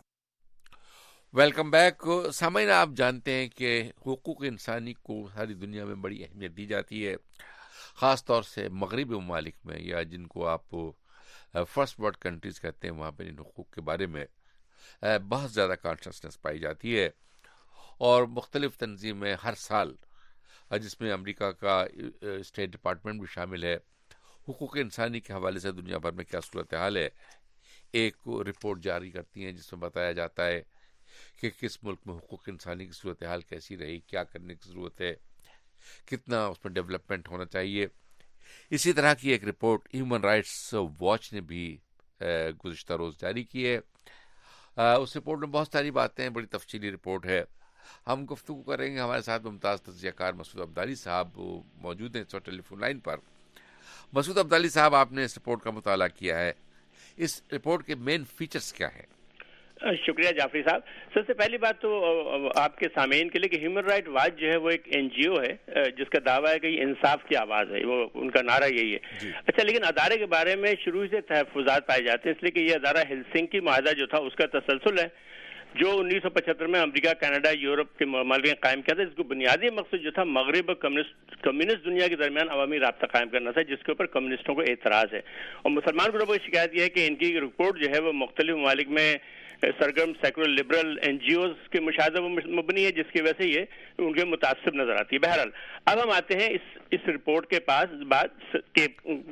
Welcome back. سامعین، آپ جانتے ہیں کہ حقوق انسانی کو ساری دنیا میں بڑی اہمیت دی جاتی ہے، خاص طور سے مغربی ممالک میں، یا جن کو آپ فرسٹ ورلڈ کنٹریز کہتے ہیں وہاں پہ ان حقوق کے بارے میں بہت زیادہ کانشسنس پائی جاتی ہے، اور مختلف تنظیمیں ہر سال، جس میں امریکہ کا اسٹیٹ ڈپارٹمنٹ بھی شامل ہے، حقوق انسانی کے حوالے سے دنیا بھر میں کیا صورتحال ہے، ایک رپورٹ جاری کرتی ہیں جس میں بتایا جاتا ہے کہ کس ملک میں حقوق انسانی کی صورتحال کیسی رہی، کیا کرنے کی ضرورت ہے، کتنا اس میں ڈیولپمنٹ ہونا چاہیے۔ اسی طرح کی ایک رپورٹ ہیومن رائٹس واچ نے بھی گزشتہ روز جاری کی ہے۔ اس رپورٹ میں بہت ساری باتیں ہیں، بڑی تفصیلی رپورٹ ہے۔ ہم گفتگو کریں گے، ہمارے ساتھ ممتاز تجزیہ کار مسعود عبدالی صاحب موجود ہیں ٹیلی فون لائن پر۔ مسعود عبدالی صاحب، آپ نے اس رپورٹ کا مطالعہ کیا ہے، اس رپورٹ کے مین فیچرز کیا ہیں؟ شکریہ جعفری صاحب۔ سب سے پہلی بات تو آپ کے سامعین کے لیے کہ ہیومن رائٹ واچ جو ہے وہ ایک این جی او ہے جس کا دعویٰ ہے کہ یہ انصاف کی آواز ہے، وہ ان کا نعرہ یہی ہے جی۔ اچھا، لیکن ادارے کے بارے میں شروع سے تحفظات پائے جاتے ہیں، اس لیے کہ یہ ادارہ ہیلسنکی معاہدہ جو تھا اس کا تسلسل ہے، جو انیس سو پچہتر میں امریکہ، کینیڈا، یورپ کے ممالک نے قائم کیا تھا، جس کو بنیادی مقصد جو تھا مغرب اور کمیونسٹ کمیونسٹ دنیا کے درمیان عوامی رابطہ قائم کرنا تھا، جس کے اوپر کمیونسٹوں کو اعتراض ہے۔ اور مسلمان گروپوں کی شکایت یہ ہے کہ ان کی رپورٹ جو ہے وہ مختلف ممالک میں سرگرم secular liberal N G Os کے مشاہدہ پر مبنی ہے، جس کی وجہ سے یہ ان کے متعصب نظر آتی ہے۔ بہرحال اب ہم آتے ہیں اس اس رپورٹ کے پاس بات کے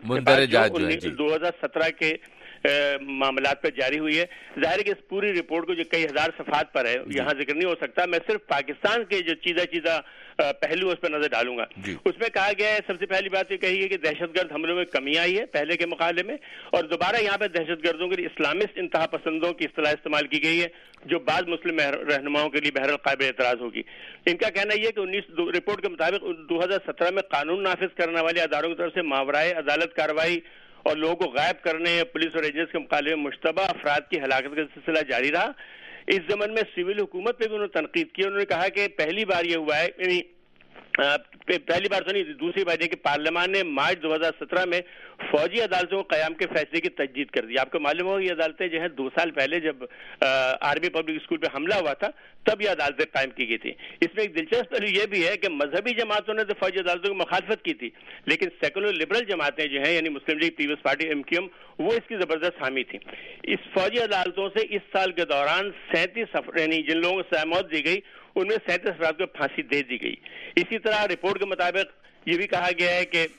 دو ہزار سترہ کے معاملات پر جاری ہوئی ہے۔ ظاہر ہے کہ اس پوری رپورٹ کو جو کئی ہزار صفحات پر ہے یہاں ذکر نہیں ہو سکتا، میں صرف پاکستان کے جو چیزہ چیزہ پہلو اس پر نظر ڈالوں گا۔ اس میں کہا گیا ہے، سب سے پہلی بات یہ کہی ہے کہ دہشت گرد حملوں میں کمی آئی ہے پہلے کے مقابلے میں، اور دوبارہ یہاں پہ دہشت گردوں کے لیے اسلامسٹ انتہا پسندوں کی اصطلاح استعمال کی گئی ہے، جو بعض مسلم رہنماؤں کے لیے بہرحال قابل اعتراض ہوگی۔ ان کا کہنا یہ ہے کہ انیس رپورٹ کے مطابق دو ہزار سترہ میں قانون نافذ کرنے والے اداروں کی طرف سے ماورائے عدالت کارروائی اور لوگوں کو غائب کرنے، پولیس اور ایجنٹس کے مقابلے میں مشتبہ افراد کی ہلاکت کا سلسلہ جاری رہا۔ اس ضمن میں سول حکومت پہ بھی انہوں نے تنقید کی، انہوں نے کہا کہ پہلی بار یہ ہوا ہے، یعنی پہلی بار تو نہیں، دوسری بار یہ کہ پارلیمان نے مارچ دو ہزار سترہ میں فوجی عدالتوں کے قیام کے فیصلے کی تجدید کر دی۔ آپ کو معلوم ہوگا یہ عدالتیں جو ہیں دو سال پہلے جب آرمی پبلک اسکول پہ حملہ ہوا تھا تب یہ عدالتیں قائم کی گئی تھی۔ اس میں ایک دلچسپ پہلو یہ بھی ہے کہ مذہبی جماعتوں نے تو فوجی عدالتوں کی مخالفت کی تھی، لیکن سیکولر لبرل جماعتیں جو ہیں یعنی مسلم لیگ، پیپلز پارٹی، ایم کیو ایم، وہ اس کی زبردست حامی تھیں۔ اس فوجی عدالتوں سے اس سال کے دوران سینتیس یعنی جن لوگوں کو سزائے موت دی گئی ان میں سینتیس افراد کو پھانسی دے دی گئی۔ اسی طرح رپورٹ کے مطابق یہ بھی کہا گیا ہے کہ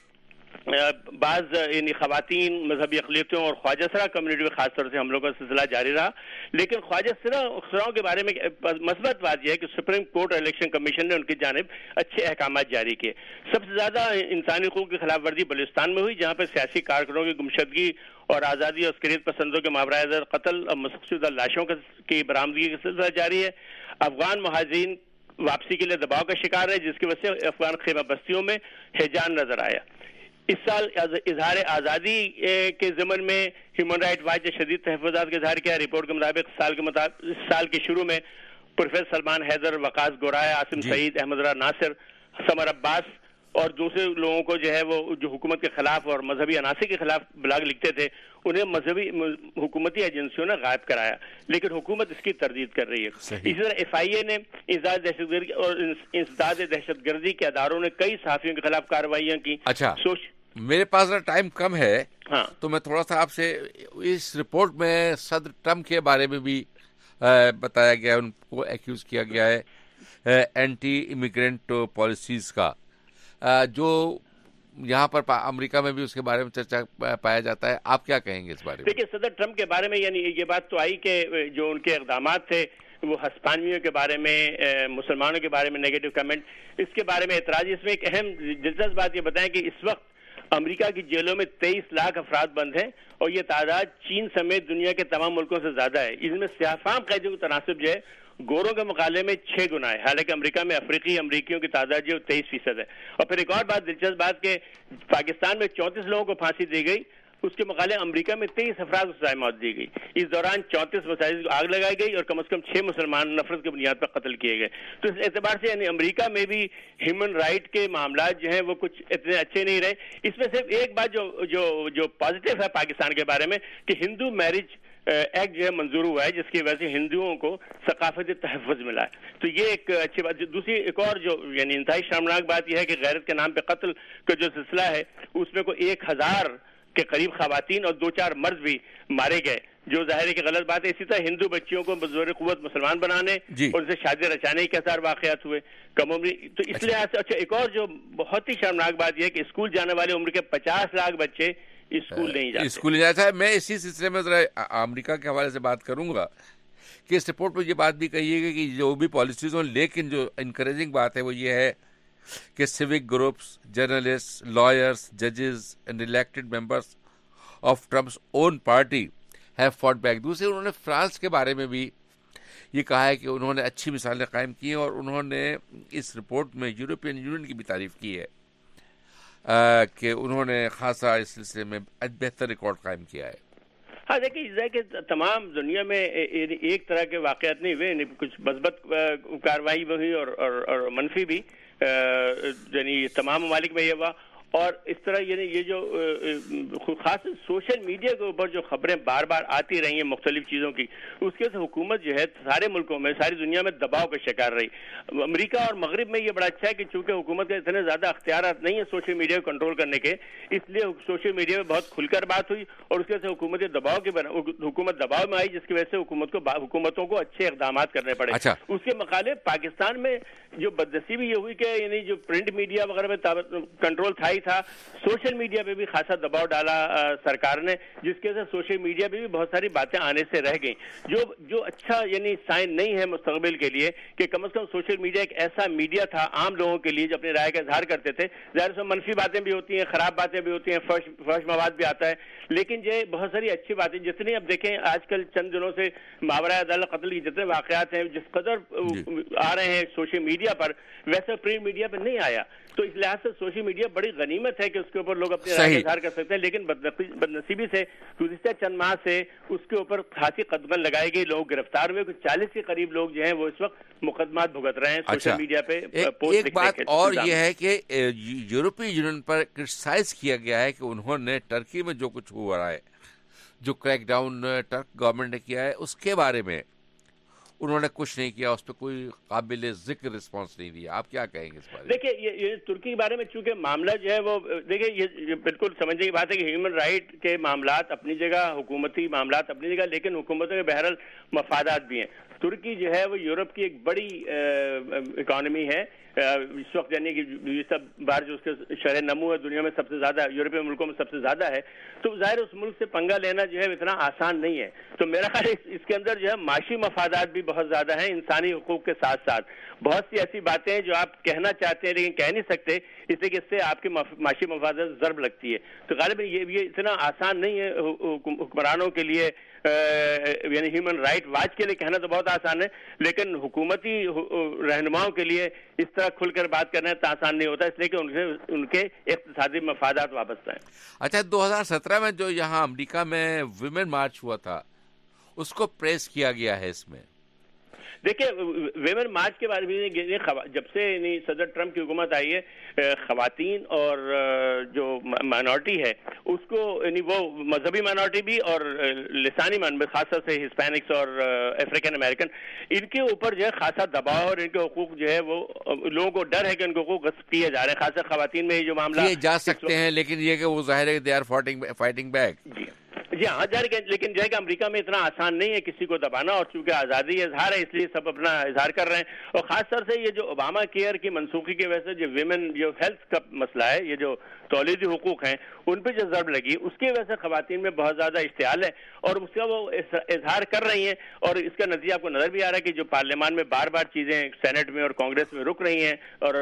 بعض یعنی خواتین، مذہبی اقلیتوں اور خواجہ سرا کمیونٹی میں خاص طور سے حملوں کا سلسلہ جاری رہا، لیکن خواجہ سراؤں کے بارے میں مثبت بات یہ ہے کہ سپریم کورٹ اور الیکشن کمیشن نے ان کی جانب اچھے احکامات جاری کیے۔ سب سے زیادہ انسانی حقوق کی خلاف ورزی بلوچستان میں ہوئی، جہاں پر سیاسی کارکنوں کی گمشدگی اور آزادی اور عسکریت پسندوں کے ماورائے قتل اور مسخشدہ لاشوں کی برآمدگی کا سلسلہ جاری ہے۔ افغان مہاجرین واپسی کے لیے دباؤ کا شکار ہے، جس کی وجہ سے افغان خیمہ بستیوں میں ہیجان نظر آیا۔ اس سال اظہار آزادی کے ضمن میں ہیومن رائٹ واچ نے شدید تحفظات کا اظہار کیا۔ رپورٹ کے مطابق سال کے مطابق سال کے شروع میں پروفیسر سلمان حیدر، وقاص گورائے، عاصم سعید، احمد رضا ناصر، سمر عباس اور دوسرے لوگوں کو جو ہے وہ جو حکومت کے خلاف اور مذہبی عناصر کے خلاف بلاگ لکھتے تھے انہیں مذہبی حکومتی ایجنسیوں نے غائب کرایا، لیکن حکومت اس کی تردید کر رہی ہے۔ اسی طرح ایف آئی اے نے انسداد دہشت گردی اور انسداد دہشت گردی کے اداروں نے کئی صحافیوں کے خلاف کارروائیاں کی۔ اچھا، میرے پاس ٹائم کم ہے تو میں تھوڑا سا آپ سے، اس رپورٹ میں صدر ٹرمپ کے بارے میں بھی بتایا گیا ہے، ان کو ایکیوز کیا گیا ہے اینٹی امیگرینٹ پالیسیز کا، جو یہاں پر امریکہ میں بھی اس کے بارے میں چرچا پایا جاتا ہے۔ آپ کیا کہیں گے اس بارے میں؟ دیکھیے، صدر ٹرمپ کے بارے میں یعنی یہ بات تو آئی کہ جو ان کے اقدامات تھے وہ ہسپانویوں کے بارے میں، مسلمانوں کے بارے میں نیگیٹو کمنٹ، اس کے بارے میں اعتراض۔ اس میں ایک اہم دلچسپ بات یہ بتائیں کہ اس وقت امریکہ کی جیلوں میں تیئیس لاکھ افراد بند ہیں، اور یہ تعداد چین سمیت دنیا کے تمام ملکوں سے زیادہ ہے۔ اس میں سیاہ فام قیدیوں کا تناسب جو ہے گوروں کے مقابلے میں چھ گنا ہے، حالانکہ امریکہ میں افریقی امریکیوں کی تعداد جو تیئیس فیصد ہے۔ اور پھر ایک اور بات دلچسپ بات کہ پاکستان میں چونتیس لوگوں کو پھانسی دی گئی، اس کے مقابلے امریکہ میں تیئیس افراد کو سزائے موت دی گئی۔ اس دوران چونتیس مساجد کو آگ لگائی گئی اور کم از کم چھ مسلمان نفرت کی بنیاد پر قتل کیے گئے۔ تو اس اعتبار سے یعنی امریکہ میں بھی ہیومن رائٹ کے معاملات جو ہیں وہ کچھ اتنے اچھے نہیں رہے۔ اس میں صرف ایک بات جو جو جو پازیٹیو ہے پاکستان کے بارے میں کہ ہندو میرج ایکٹ جو ہے منظور ہوا ہے، جس کی وجہ سے ہندوؤں کو ثقافتی تحفظ ملا ہے، تو یہ ایک اچھی بات۔ دوسری ایک اور جو یعنی انتہائی شرمناک بات یہ ہے کہ غیرت کے نام پہ قتل کا جو سلسلہ ہے اس میں کوئی ایک ہزار کے قریب خواتین اور دو چار مرد بھی مارے گئے، جو ظاہر ہے کہ غلط بات ہے. اسی طرح ہندو بچیوں کو بزور قوت مسلمان بنانے اور ان سے شادی رچانے کے ہزار واقعات ہوئے کم عمری. تو اس لحاظ سے اچھا ایک اور جو بہت ہی شرمناک بات یہ ہے کہ اسکول جانے والے عمر کے پچاس لاکھ بچے اسکول نہیں جاتے. اسکول نہیں جاتا ہے. میں اسی سلسلے میں ذرا امریکہ کے حوالے سے بات کروں گا کہ اس رپورٹ میں یہ بات بھی کہی ہے کہ جو بھی پالیسیز ہوں، لیکن جو انکریجنگ بات ہے وہ یہ ہے کہ سیوک گروپس، جرنلسٹ، لائرز، ججز and elected members of Trump's own party have fought back. دوسرے انہوں نے فرانس کے بارے میں بھی یہ کہا ہے کہ انہوں نے اچھی مثالیں قائم کی ہیں اور انہوں نے اس رپورٹ میں یورپین یونین کی بھی تعریف کی ہے کہ انہوں نے خاصا اس سلسلے میں بہتر ریکارڈ قائم کیا ہے. ہاں دیکھیے کہ تمام دنیا میں ایک طرح کے واقعات نہیں ہوئے، کچھ مثبت کارروائی بھی ہوئی اور, اور, اور منفی بھی، یعنی تمام ممالک میں یہ ہوا. اور اس طرح یعنی یہ جو خاص سوشل میڈیا کے اوپر جو خبریں بار بار آتی رہی ہیں مختلف چیزوں کی، اس کے سے حکومت جو ہے سارے ملکوں میں، ساری دنیا میں دباؤ کا شکار رہی. امریکہ اور مغرب میں یہ بڑا اچھا ہے کہ چونکہ حکومت کے اتنے زیادہ اختیارات نہیں ہیں سوشل میڈیا کو کنٹرول کرنے کے، اس لیے سوشل میڈیا میں بہت کھل کر بات ہوئی اور اس کی وجہ سے حکومت دباؤ کے حکومت دباؤ میں آئی، جس کی وجہ سے حکومت کو حکومتوں کو اچھے اقدامات کرنے پڑے. اچھا. اس کے مقابلے پاکستان میں جو بدنصیبی یہ ہوئی کہ یعنی جو پرنٹ میڈیا وغیرہ میں کنٹرول تھا ہی تھا، سوشل میڈیا پہ بھی خاصا دباؤ ڈالا سرکار نے، جس کی وجہ سے سوشل میڈیا پہ بھی بہت ساری باتیں آنے سے رہ گئیں، جو جو اچھا یعنی سائن نہیں ہے مستقبل کے لیے کہ کم از کم سوشل میڈیا ایک ایسا میڈیا تھا عام لوگوں کے لیے جو اپنی رائے کا اظہار کرتے تھے. ظاہر سے منفی باتیں بھی ہوتی ہیں، خراب باتیں بھی ہوتی ہیں، فحش فحش مواد بھی آتا ہے، لیکن یہ بہت ساری اچھی باتیں جتنی اب دیکھیں آج کل چند دنوں سے ماورا عدالت قتل کی جتنے واقعات ہیں جس قدر آ رہے ہیں سوشل میڈیا پر، ویسے پرنٹ میڈیا پہ نہیں آیا. تو اس لحاظ سے سوشل میڈیا بڑی غنیمت ہے کہ اس کے اوپر لوگ اپنی رائے کا اظہار کر سکتے ہیں، لیکن بدنصیبی سے گزشتہ چند ماہ سے اس کے اوپر خاصی قدغن لگائی گئی، لوگ گرفتار ہوئے، کچھ چالیس کے قریب لوگ جو ہیں وہ اس وقت مقدمات بھگت رہے ہیں سوشل میڈیا پہ پوسٹ لکھنے کے. ایک بات اور یہ ہے کہ یورپی یونین پر کرٹیسائز کیا گیا ہے کہ انہوں نے ٹرکی میں جو کچھ ہوا رہا ہے، جو کریک ڈاؤن ٹرک گورنمنٹ نے کیا ہے، اس کے بارے میں انہوں نے کچھ نہیں کیا، اس پہ کوئی قابل ذکر رسپانس نہیں دیا. آپ کیا کہیں گے اس بارے میں؟ دیکھیں یہ ترکی کے بارے میں چونکہ معاملہ جو ہے وہ دیکھیں یہ بالکل سمجھنے کی بات ہے کہ ہیومن رائٹ کے معاملات اپنی جگہ، حکومتی معاملات اپنی جگہ، لیکن حکومتوں کے بہرحال مفادات بھی ہیں. ترکی جو ہے وہ یورپ کی ایک بڑی اکانومی ہے اس وقت، یعنی کہ یہ سب بار جو اس کے شرح نمو ہے دنیا میں سب سے زیادہ، یورپی ملکوں میں سب سے زیادہ ہے. تو ظاہر اس ملک سے پنگا لینا جو ہے اتنا آسان نہیں ہے. تو میرا خیال ہے اس کے اندر جو ہے معاشی مفادات بھی بہت زیادہ ہیں انسانی حقوق کے ساتھ ساتھ. بہت سی ایسی باتیں ہیں جو آپ کہنا چاہتے ہیں لیکن کہہ نہیں سکتے، اس لیے کہ اس سے آپ کے معاشی مفادات ضرب لگتی ہے. تو غالباً یہ یہ اتنا آسان نہیں ہے حکمرانوں کے لیے، یعنی ہیومن رائٹ واچ کے لیے کہنا تو بہت آسان ہے، لیکن حکومتی رہنماؤں کے لیے اس طرح کھل کر بات کرنا تو آسان نہیں ہوتا، اس لیے کہ ان سے ان کے اقتصادی مفادات وابستہ ہیں. اچھا، دو ہزار سترہ میں جو یہاں امریکہ میں ویمن مارچ ہوا تھا اس کو پریس کیا گیا ہے. اس میں دیکھیں ویمن مارچ کے بارے میں جب سے صدر ٹرمپ کی حکومت آئی ہے، خواتین اور جو مائنورٹی ہے اس کو، یعنی وہ مذہبی مائنورٹی بھی اور لسانی مائنورٹی، خاص طور سے ہسپینکس اور افریقن امریکن، ان کے اوپر جو ہے خاصا دباؤ اور ان کے حقوق جو ہے وہ لوگوں کو ڈر ہے کہ ان کے حقوق غصب کیے جا رہے ہیں. خاصا خواتین میں یہ جو معاملہ کیے جا سکتے ہیں، لیکن یہ کہ وہ ظاہر ہے دے آر فائٹنگ بیک. جی جی ہاں جا رہے، لیکن جو ہے کہ امریکہ میں اتنا آسان نہیں ہے کسی کو دبانا، اور چونکہ آزادی اظہار ہے اس لیے سب اپنا اظہار کر رہے ہیں. اور خاص طور سے یہ جو اوباما کیئر کی منسوخی کی وجہ سے جو ویمن جو ہیلتھ کا مسئلہ ہے، یہ جو تولیدی حقوق ہیں ان پہ جو ضرب لگی، اس کی وجہ سے خواتین میں بہت زیادہ اشتعال ہے اور اس کا وہ اظہار کر رہی ہیں. اور اس کا نتیجہ آپ کو نظر بھی آ رہا ہے کہ جو پارلیمان میں بار بار چیزیں سینٹ میں اور کانگریس میں رک رہی ہیں اور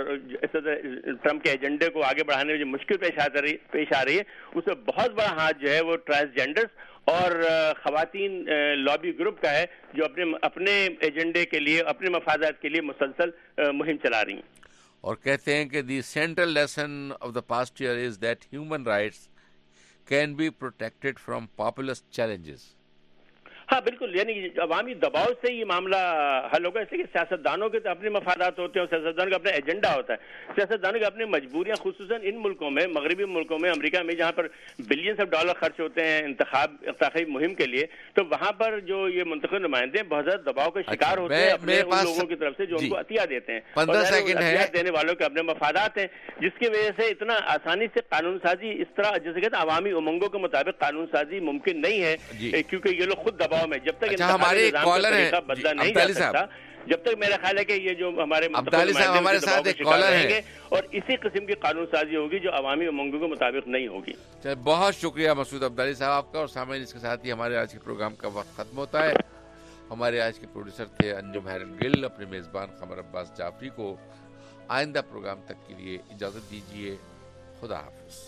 ٹرمپ کے ایجنڈے کو آگے بڑھانے میں جو مشکل پیش پیش آ رہی ہے، اس میں بہت بڑا ہاتھ جو ہے وہ ٹرانسجینڈرز اور خواتین لابی گروپ کا ہے، جو اپنے اپنے ایجنڈے کے لیے، اپنے مفادات کے لیے مسلسل مہم چلا رہی ہیں. اور کہتے ہیں کہ the central lesson of the past year is that human rights can be protected from populist challenges. ہاں بالکل، یعنی عوامی دباؤ سے یہ معاملہ حل ہوگا، اس لیے کہ سیاستدانوں کے تو اپنے مفادات ہوتے ہیں اور سیاستدانوں کا اپنا ایجنڈا ہوتا ہے، سیاستدانوں کی اپنی مجبوریاں، خصوصاً ان ملکوں میں، مغربی ملکوں میں، امریکہ میں، جہاں پر بلینس آف ڈالر خرچ ہوتے ہیں انتخاب انتخابی مہم کے لیے، تو وہاں پر جو یہ منتخب نمائندے بہت زیادہ دباؤ کا شکار ہوتے ہیں اپنے ان لوگوں کی طرف سے جو ان کو عطیہ دیتے ہیں، پندرہ سیکنڈ ہے، عطیہ دینے والوں کے اپنے مفادات ہیں، جس کی وجہ سے اتنا آسانی سے قانون سازی اس طرح جیسے کہتے ہیں عوامی امنگوں کے مطابق قانون سازی ممکن نہیں ہے، کیونکہ یہ لوگ خود دباؤ میں، جب تک ہمارے ایک کالر ہیں بدلا نہیں جا سکتا، جب تک میرا خیال ہے کہ یہ جو ہمارے عبدالی صاحب ہمارے ساتھ ایک کالر ہیں اور اسی قسم کی قانون سازی ہوگی جو عوامی امنگوں کے مطابق نہیں ہوگی۔ بہت شکریہ مسعود عبدالی صاحب آپ کا، اور سامعین اس کے ساتھ ہی ہمارے آج کے پروگرام کا وقت ختم ہوتا ہے۔ ہمارے آج کے پروڈیوسر تھے انجم ہیرن گل، اپنے میزبان قمر عباس جعفری کو آئندہ پروگرام تک کے لیے اجازت دیجیے، خدا حافظ۔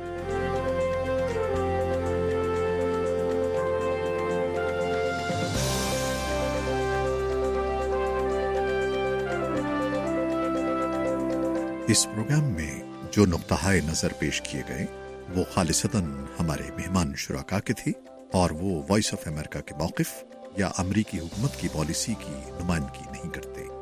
اس پروگرام میں جو نقطہ نظر پیش کیے گئے وہ خالصتاً ہمارے مہمان شرکا کے تھے اور وہ وائس آف امریکہ کے موقف یا امریکی حکومت کی پالیسی کی نمائندگی نہیں کرتے۔